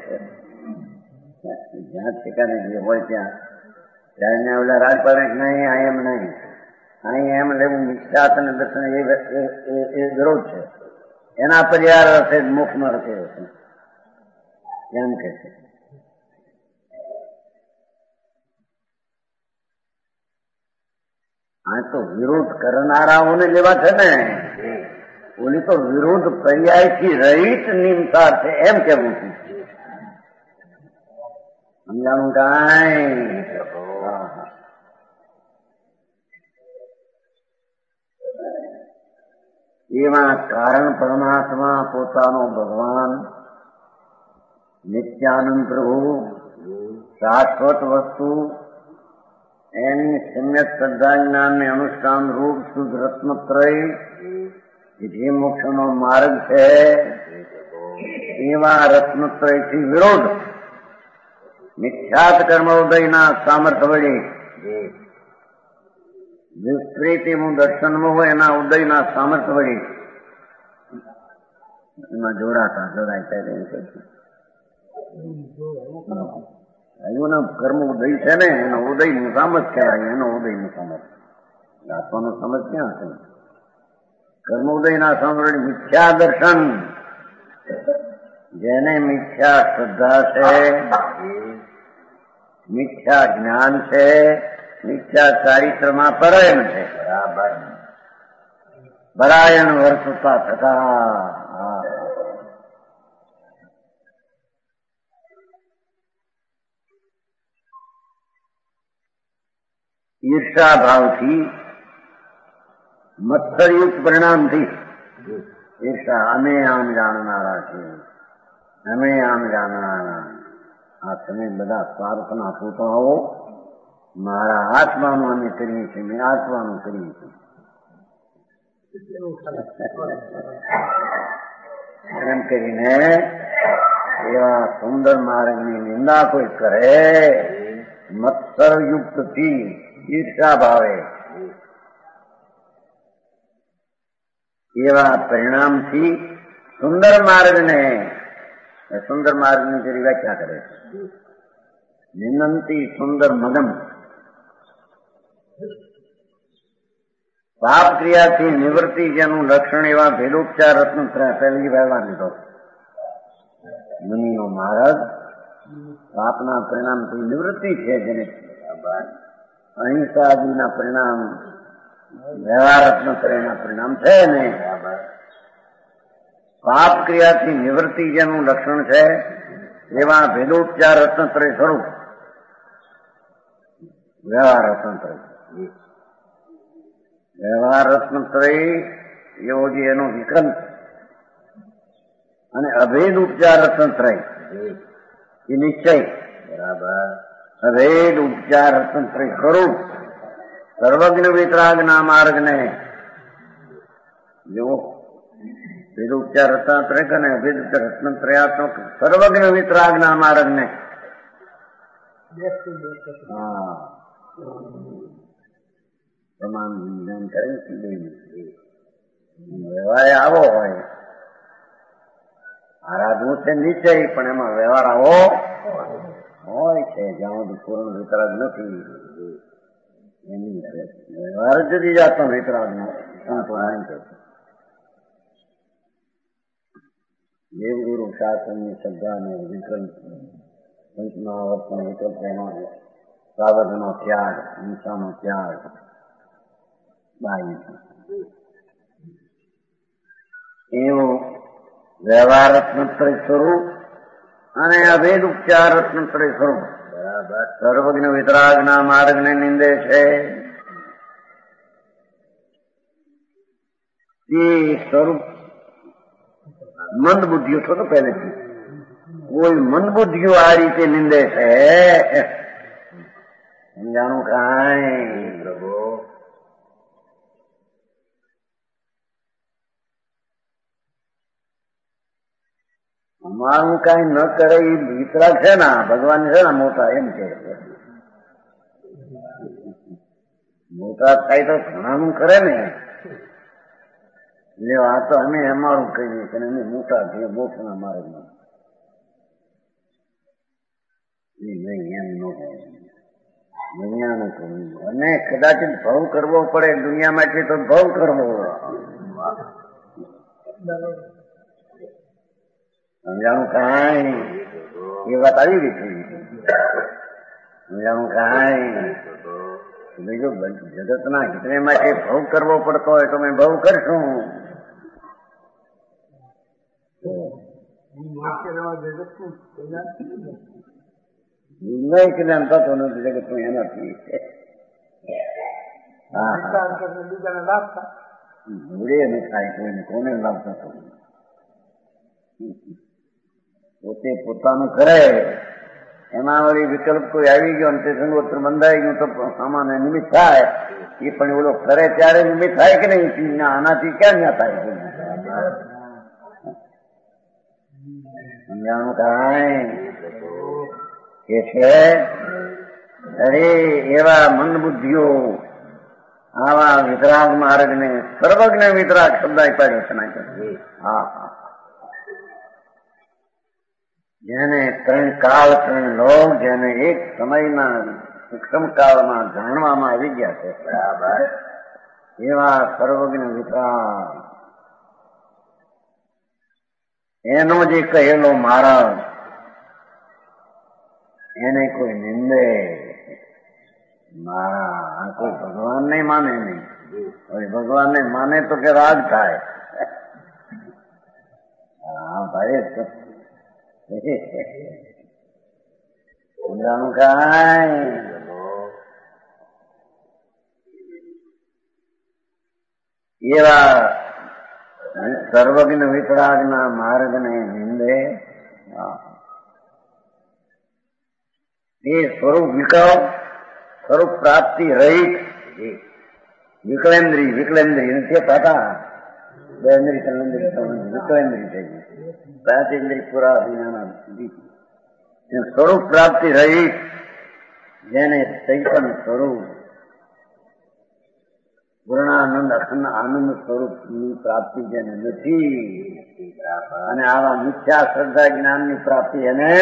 જ્યાં ઠેકાને જે હોય ત્યાં ઓલા રાજપાડે નહીં આ એમ નહીં અહીં એમ લેવું મિથ્યાત અને દર્શન એ વિરોધ છે. એના પર્યાર અર્થે મોક્ષમાં રખેલો છે એમ કે છે. આ તો વિરોધ કરનારાઓને લેવા છે ને, ઓલી તો વિરોધ પર્યાયથી રહિત નિમસાર છે એમ કેવું છું. સમજાણું કાંઈ? એમાં કારણ પરમાત્મા પોતાનો ભગવાન નિત્યાનંદ પ્રભુ શાશ્વત વસ્તુ એની સમ્યક શ્રદ્ધા જ્ઞાનને અનુષ્ઠાન રૂપ શુદ્ધ રત્નત્રય જે મોક્ષનો માર્ગ છે એવા રત્નત્રયથી વિરોધ મિથ્યાત કર્મ ઉદયના સામર્થ્ય વડે વિસ્તૃતિનું દર્શનમાં હોય એના ઉદયના સામર્થ્ય વડે એમાં જોડાય એનો કર્મ ઉદય છે ને એનો ઉદયનું સામર્થ કહેવાય. એનો ઉદયનું સામર્થ આત્માનો સમજ ક્યાં છે? કર્મ ઉદયના સામર્થ મિથ્યા દર્શન, જેને મિથ્યા શ્રદ્ધા છે, મિથ્યા જ્ઞાન છે, મિથ્યા ચારિત્રમાં પરાયણ છે. પરાયણ વર્તતા થતા ઈર્ષા ભાવથી મત્સરયુક્ત પરિણામથી ઈર્ષા અમે આમ જાણનારા છીએ, અમે આમ જાણનારા, આ તમે બધા સ્વાર્થના પૂતળાઓ, મારા આત્માનું અમે કરીએ છીએ, મેં આત્માનું કરીએ છીએ એમ કરીને એવા સુંદર માર્ગની નિંદા કોઈ કરે મત્સરયુક્ત થી ઈર્ષા ભાવે, એવા પરિણામથી સુંદર માર્ગની જેવી વ્યાખ્યા કરે છે. નિનંતી સુંદર મદમ, પાપ ક્રિયાથી નિવૃત્તિ જેનું લક્ષણ એવા ભેદોપચાર રત્ન પહેલી વ્યવહાર લીધો. મુનિનો માર્ગ પાપના પરિણામથી નિવૃત્તિ છે, જેને અહિંસા આદિના પરિણામ વ્યવહાર રત્ન પરિણામ છે ને, પાપ ક્રિયાથી નિવૃત્તિ જેનું લક્ષણ છે એવા ભેદોપચાર રત્નત્રય સ્વરૂપ વ્યવહાર રત્નત્રય. વ્યવહાર રત્નત્રય એવો જે એનો વિક્રમ અને અભેદ ઉપચાર રત્નત્રય એ નિશ્ચય બરાબર. અભેદ ઉપચાર રત્નત્રય સ્વરૂપ સર્વજ્ઞ વિતરાગના માર્ગને જો ભેદ ઉપચાર રત્નત્રય અને અભેદ ઉપચાર રત્નત્રયાત્મક સર્વજ્ઞ વિતરાગના માર્ગને તમામ વિજ્ઞાન કરે વ્યવહાર આવો હોય. આરાધવું છે નિશ્ચય, પણ એમાં વ્યવહાર આવો હોય છે. જ્યાં સુધી પૂર્ણ વિતરાગ નથી એની વ્યવહાર જુદી જાતનો વિતરાગ નથી. દેવગુરુ શાસનની શ્રદ્ધાને વિકલ્પ પંચમહાવર્તનો વિકલ્પ એનો સાવધનો ત્યાગ, હિંસાનો ત્યાગ એવું વ્યવહાર રત્નત્રય સ્વરૂપ અને અભેદ ઉપચાર રત્નત્રય સ્વરૂપ બરાબર સર્વજ્ઞ વિતરાગના માર્ગને નિંદે છે. એ સ્વરૂપ મંદ બુદ્ધિઓ છો તો પહેલેથી કોઈ મંદ બુદ્ધિઓ આ રીતે નિંદે છે. સમજાણું કાંઈ પ્રભુ? અમારું કઈ ન કરે એ વિતરાગ છે ને, ભગવાન છે ને મોટા, એમ કે મોટા થાય તો ઘણાનું કરે ને. એટલે આ તો અમે અમારું કહીએ કે અમે મોટા છીએ મોક્ષના માર્ગમાં. નહીં, એમ ન હોય. દુનિયાનું કરવું અને કદાચિત ભવ કરવો પડે દુનિયા માટે તો ભવ કરવો. સમજાણું કાંઈ? એ વાત આવી ગઈ છે. સમજાણું કાંઈ? જો જગતના હિતને માટે ભવ કરવો પડતો હોય તો મેં ભવ કરશું. નિર્ણય કલ્યાણ થતો નથી જગત નું એનાથી. જોડે ન થાય કોઈને, કોને લાભ થતો. પોતે પોતાનું કરે એમાં વળી વિકલ્પ કોઈ આવી ગયો ને તે સંગોત્ર બંધાઈ ગયું તો સામાન્ય નિમિત્ત થાય. એ પણ ઓલો કરે ત્યારે નિમિત્ત થાય કે નહીં, આનાથી ક્યાં ના થાય? સમજાણું કાંઈ કે છે? અરે એવા મન બુદ્ધિઓ આવા વિતરાગ માર્ગ ને સર્વજ્ઞ વિતરાગ શબ્દ પાડ્યો છે. હા હા, જેને ત્રણ કાળ ત્રણ લોક, જેને એક સમયના સૂક્ષ્મ કાળમાં જાણવામાં આવી ગયા છે, બરાબર, એવા સર્વજ્ઞ વિતરાગ એનો જે કહેલો માર્ગ એને કોઈ નિંદે મારા કોઈ ભગવાન ને માને નહીં. હવે ભગવાન ને માને તો કે રાગ થાય. હા ભાઈ, એવા સર્વજ્ઞ વિતરાગના માર્ગને નિંદે એ સ્વરૂપ વિકલ્પ, સ્વરૂપ પ્રાપ્તિ રહિત વિકલેન્દ્રી નથી થતા. બે ઇન્દ્રી ત્રણેન્દ્રી વિકલેન્દ્રી થઈ ગઈ. પ્રાચેન્દ્રી પુરા સ્વરૂપ પ્રાપ્તિ રહિત, જેને ચૈતન સ્વરૂપ પૂર્ણાનંદ અખંડ આનંદ સ્વરૂપ ની પ્રાપ્તિ જેને નથી, અને આવા મિથ્યા શ્રદ્ધા જ્ઞાન ની પ્રાપ્તિ એને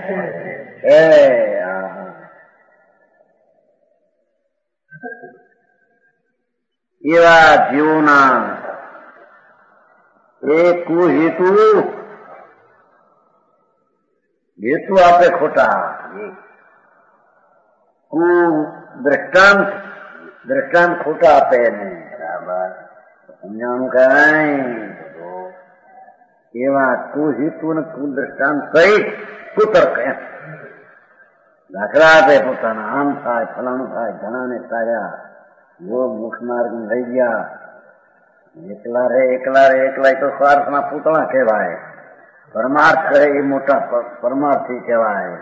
એવા જીવોના એ કુહેતુ હેતુ આપે ખોટા, કુ દ્રષ્ટાંત ખોટા આપે એને. બરાબર, સમજાણું કઈ? એવા કુહેતુ ને કુદ્રષ્ટાંત સહિત કુતર્ક દાખલા આપે પોતાના. આમ થાય, ફલાણું થાય, ઘણાને તાર્યા, યોગ મોક્ષ માર્ગ લઈ ગયા. એકલા તો સ્વાર્થના પૂતળા કહેવાય. પરમાર્થ કરે એ મોટા પરમાર્થી કહેવાય.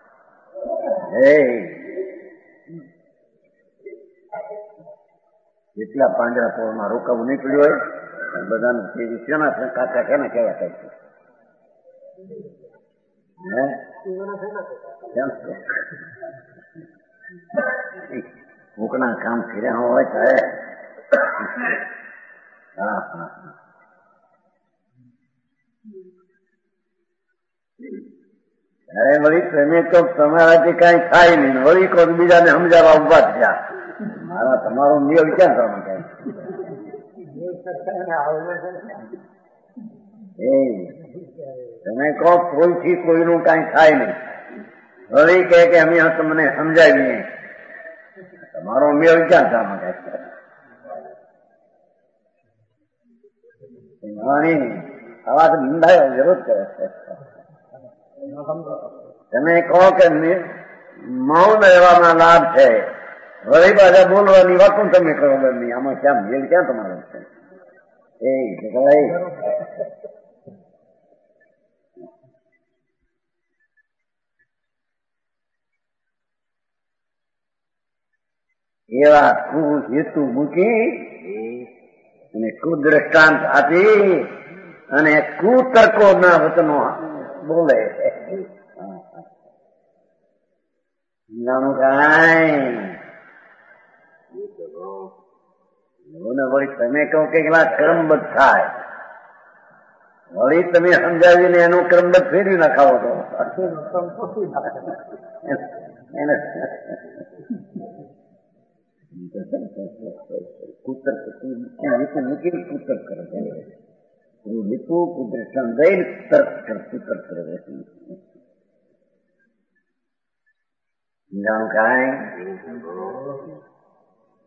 જેટલા પાંજરા પોળમાં રોકાવું નીકળ્યું હોય બધાને વિશ્વના કાકા કેને કેવા થાય છે? ભૂખના કામ કર્યા હોય થાય. હા હા, અરે વળી તમે તો તમારાથી કઈ થાય નહીં, વળી કોઈ બીજાને સમજાવવા ઉભા થયા. મારા તમારો નિયમ ક્યાં કરવાનો થાય? તમે કહો કોઈથી કોઈનું કઈ થાય નહીં, વળી કહે કે અમે તમને સમજાવીએ, તમારો મેળ ક્યાં થવાનો થાય? આવા તો નિંદાય જરૂર કરે છે. તમે કહો કે મૌન રહેવાના લાભ છે, વળી પાછા બોલવાની વાતો તમે કરો નહીં, આમાં ક્યાં મેળ ક્યાં તમારો છે? એવા હેતુ મૂકી અને કુદ્રષ્ટાંત આપી અને કુતર્કો ના વચનો બોલે. જાણું કઈ વળી તમે કહો કે ક્રમબદ્ધ થાય, વળી તમે સમજાવીને એનું ક્રમબદ્ધ ફેરવી નાખાવો તો કુતર્ક કરે છે. હેતુ કુદ્રષ્ટાંત દઈ કુતર્ક કરે છે. જાણું કઈ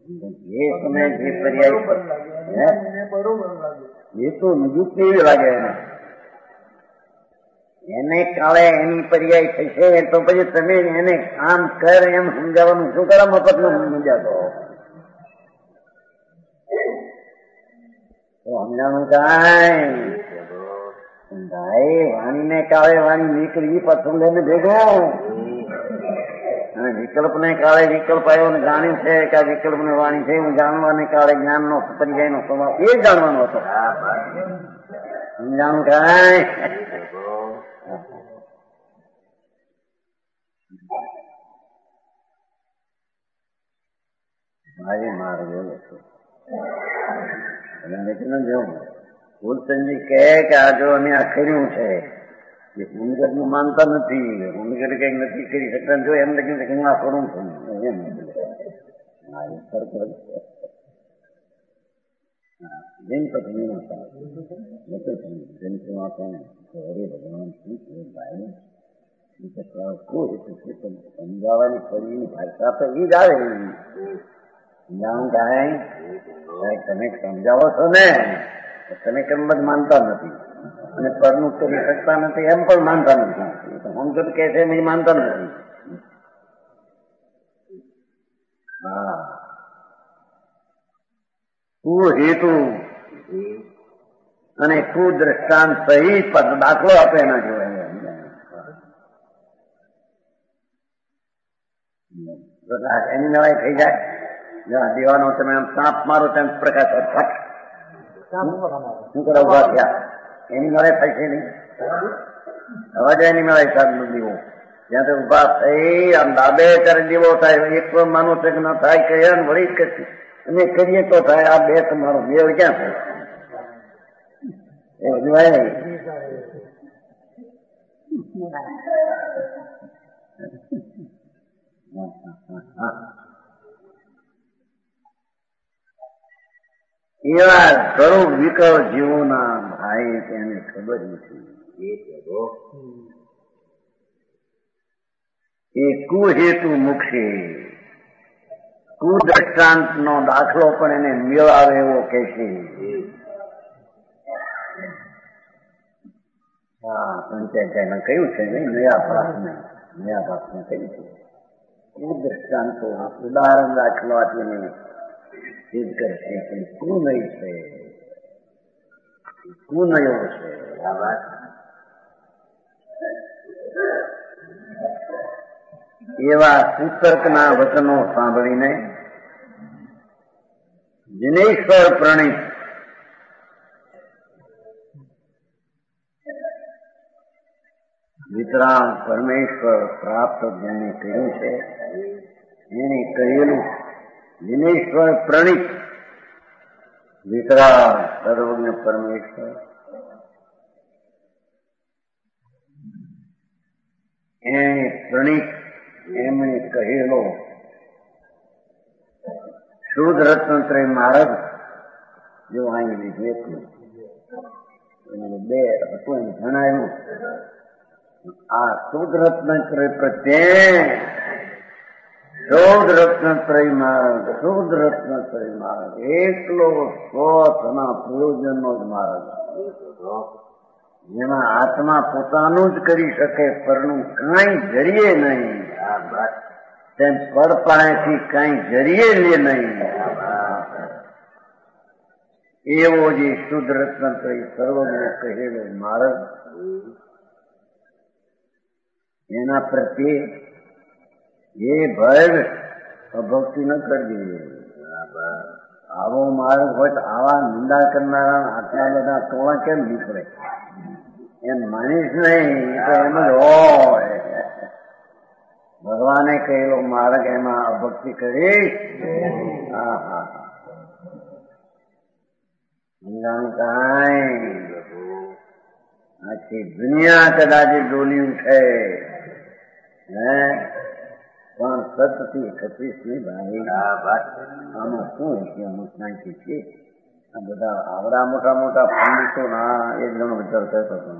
જે સમય જે પર્યાય એ તો નિયુક્તિ એવી લાગે એને કાળે એની પર્યાય થશે તો પછી તમે એને કામ કર એમ સમજાવવાનું શું કરો મફત નું સમજાતો સમજાણું કાંઈ ભાઈ વાણીને કાળે વાણી નીકળી પાછું લઈને ભેગો અને વિકલ્પ ને કાળે વિકલ્પ આવ્યો ને જાણ્યું છે કે આ વિકલ્પ ને વાણી છે હું જાણવાને કાળે જ્ઞાન નો પર્યાય નો સ્વભાવ એ જાણવાનો હતો સમજાણું કાંઈ મારી માર બોલો છો ફૂલચંદજી કહે કે આ જો અમે આ કર્યું છે એ ઉનગઢ નું માનતા નથી ઉનગઢ કઈક નથી કરી શકતા જો એમ લખ્યું કે હું આ કરું છું એમ મારી ફરક જેમ પછી હરે ભગવાન ભાઈ સમજાવવાની ફરી ભાષા તો એ જ આવે જાણ કાંઈ તમે સમજાવો છો ને તમે કેમ જ માનતા નથી અને પરનું કરી શકતા નથી એમ પણ માનતા નથી સમજો કે છે એ માનતા નથી હા કુહેતુ અને કુદ્રષ્ટાંત સહિત દાખલો આપે એના જોડે એની નવાઈ થઈ જાય દીવાનો તમે આમ સાપ મારો તેમ પ્રકાશ ફટ શું કરો ઉભા થયા એની નવાઈ થાય છે નહીં અવાજ એની નવાઈ સાધનો દીવો જ્યાં તો ઉભા થઈ આમ દાબે ત્યારે દીવો થાય એક માનો છે કે ન થાય કે વળી અમે કરીએ તો થાય આ બે તમારો દેવ ક્યાં થાય એ બધું એવા સ્વરૂપ વિકળ જીવોના ભાઈ તેને ખબર નથી એ કુહેતુ મુક્ષે કુદ્રષ્ટાંત નો દાખલો પણ એને મેળાવે એવો કે છે હા પંચાયત કહ્યું છે ને નયા ભાષમાં કહ્યું છે કુદ્રષ્ટાંતો ઉદાહરણ દાખલો આપીને સિદ્ધ કરશે કે કુનય છે કુનયો છે આ વાત એવા કુતર્કના વચનો સાંભળીને જિનેશ્વર પ્રણિત વિતરાગ પરમેશ્વર પ્રાપ્ત જેને કર્યું છે એને કહેલું જિનેશ્વર પ્રણિત વિતરાગ સર્વજ્ઞ પરમેશ્વર એને પ્રણિત એમણે કહેલો શુદ્ધ રત્નત્રય માર્ગ જો અહીં લીધું બે હતું એમ જણાવ્યું આ શુદ્ધ રત્નત્રય પ્રત્યે શુદ્ધ રત્નત્રય માર્ગ એકલો સ્વના પ્રયોજનનો જ માર્ગ જેમાં આત્મા પોતાનું જ કરી શકે પરનું કાંઈ જરીએ નહીં તેમ પર પાસેથી કાંઈ જરીએ લે નહીં એવો જે શુદ્ધ રત્નત્રય સર્વજ્ઞ કહેલો માર્ગ એના પ્રત્યે એ ભય અભક્તિ ન કરવી આવો માર્ગ હોય આવા નિંદા કરનારા આટલા બધા ટોળા કેમ નીકળે એમ માનીશ નહીં તો એમ જ હોય ભગવાને કહેલો માર્ગ એમાં અભક્તિ કરી હા હા કાંઈ આખી દુનિયા કદાચ ડોલી ઉઠે પણ સતથી ખપીશ નહીં ભાઈ આમાં શું છે અમુક નાખી છે આ બધા આવડા મોટા મોટા પંડિતો ના એક જણો વિચાર કરતો હતો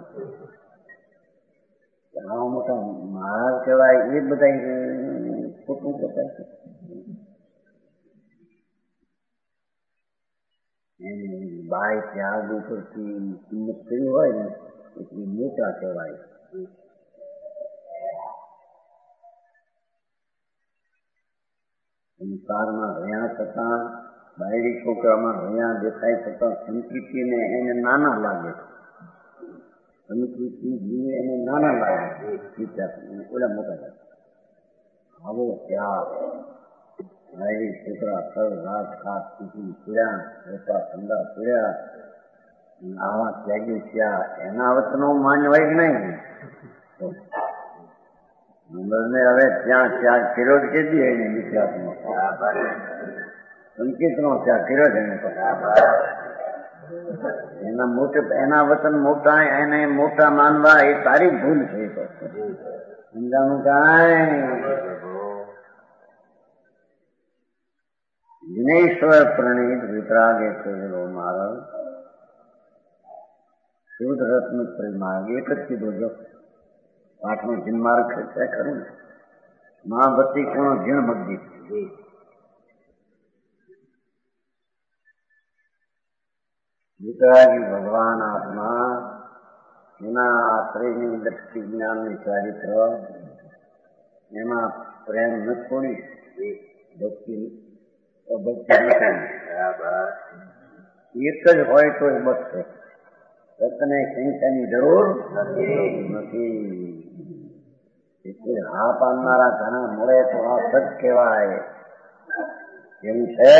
આવા મોટા મહારાજ કહેવાય એ બધા ખોટું કરતા છે બાય ત્યાગ ઉપરથી કિંમત કરી હોય ને એટલી મોટા કહેવાય. સંસારમાં રહ્યા છતાં બાયડી છોકરામાં રહ્યા દેખાય છતાં સંસ્કૃતિને એને નાના લાગે. સંસ્કૃતિ જીવે એને નાના લાગે. ઓલા મોટા લાગે. આવો ત્યાગ બાયડી છોકરા સર રાત ખાસ કુટુંબ પીડ્યા, રોપા ઠંડા પીડ્યા, આવા ત્યાગી થયા. એના વચનો માનવાય જ નહીં. નંબરને હવે ત્યાં ત્યાગ કર્યો જ કેદી એને વિશ્વાસમાં સંકેતનો ત્યાગ કર્યો જ એને. એના વચન મોટા, એને મોટા માનવા એ તારી ભૂલ છે. સમજાણું કાંઈ વિનયેશ્વર પ્રણીત વિતરાગે કહેલો મારો શુદ્ધ રત્ન પરિમાર્ગ એક જ કીધું. જો પાઠનો જીનમાર્ગ છે ખરું ને, મહાભક્તિ કોણ જીણ ભક્તિ. વિતરાગી ભગવાન આત્મા એના આશ્રયની દ્રષ્ટિ જ્ઞાનની ચારિત્ર એમાં પ્રેમ ન છોડી ભક્તિ એક જ હોય તો એ બસ છે. રત્ને સંખ્યાની જરૂર નથી. હા પામનારા ઘણા મળે તો આ સજ કહેવાય. એમ છે.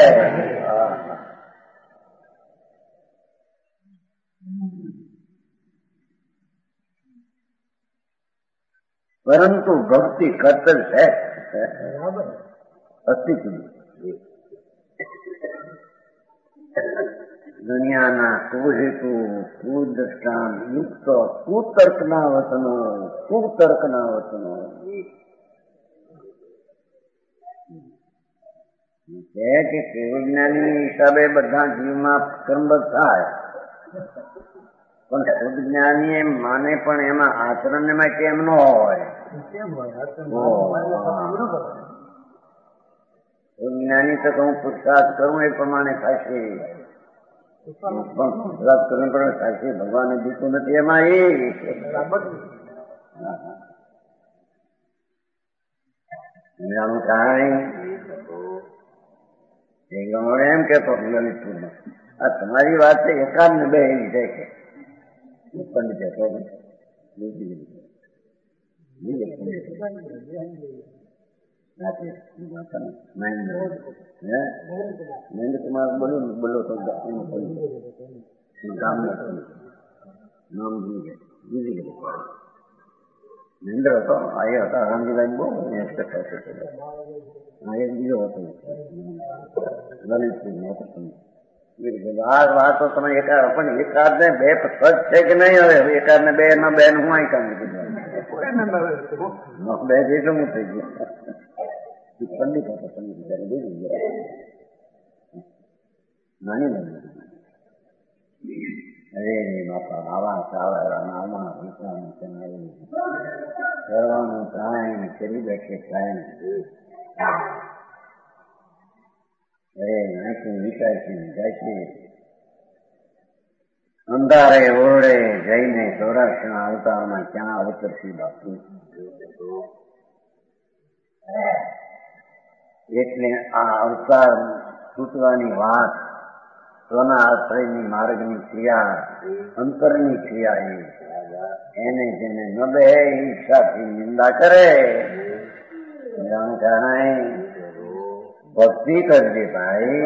પરંતુ ભક્તિ કર્તવ્ય છે. અસ્તિત્વ દુનિયાના કુહેતુ કુદ્રષ્ટાંત યુક્ત કુતર્કના વચનો છે કે વિજ્ઞાની હિસાબે બધા જીવમાં કર્મબદ્ધ થાય, પણ શુદ્ધ જ્ઞાની એમ માને પણ એમાં આચરણ એમાં કેમ ન હોય. જ્ઞાની તો હું પુરુષાર્થ કરું એ પ્રમાણે થશે, પણ પુરુષાર્થ કરવું પણ થશે. ભગવાને દીધું નથી એમાં એ કાંઈ એમ કેતો લલિતપુરમાં આ તમારી વાત છે. એકાદ ને બે એવી છે કે મહેન્દ્ર કુમાર બોલો તો ગામ નામ બીજી ગયું મહેન્દ્ર હતો. આ એ હતા રામજીભાઈ બહુ એક બીજો હતો લલિતપુર. આ વાતો તમે એકાદ પણ એકાદ ને બે સચ છે કે નહીં? હવે એકાદ ને બે ના બે હું અહીં કામ કીધું બે જેટલું હું થઈ ગયું. પંડિત હતો પંડિત નાની નાની. અરે બાપા આવા સાવરામાં કરવાનું કાંઈ કરી બેઠે કાંઈ. અરે નાખી વિચારશી જશે અંધારે ઓરડે જઈને સૌરાષ્ટ્રના અવતારમાં ક્યાં અવતરશી બાપુ. એટલે આ અવતાર છૂટવાની વાત સ્વના આશ્રયની માર્ગની ક્રિયા, અંતરની ક્રિયા એને જેને ન બે ઈચ્છાથી નિંદા કરે ભક્તિ કરજે ભાઈ.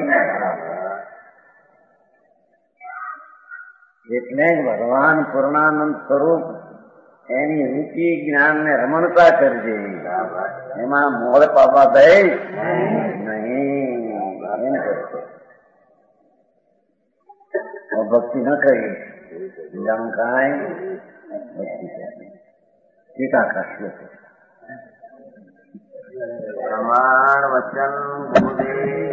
એટલે જ ભગવાન પૂર્ણાનંદ સ્વરૂપ એની રુચિ જ્ઞાન ને રમણતા કરજે. એમાં મોડ પાપા દઈ નહીં. ભક્તિ ન કરી જાણ કાંઈ ભક્તિ ટીકાકાર શ્લોક પ્રમાણ વચન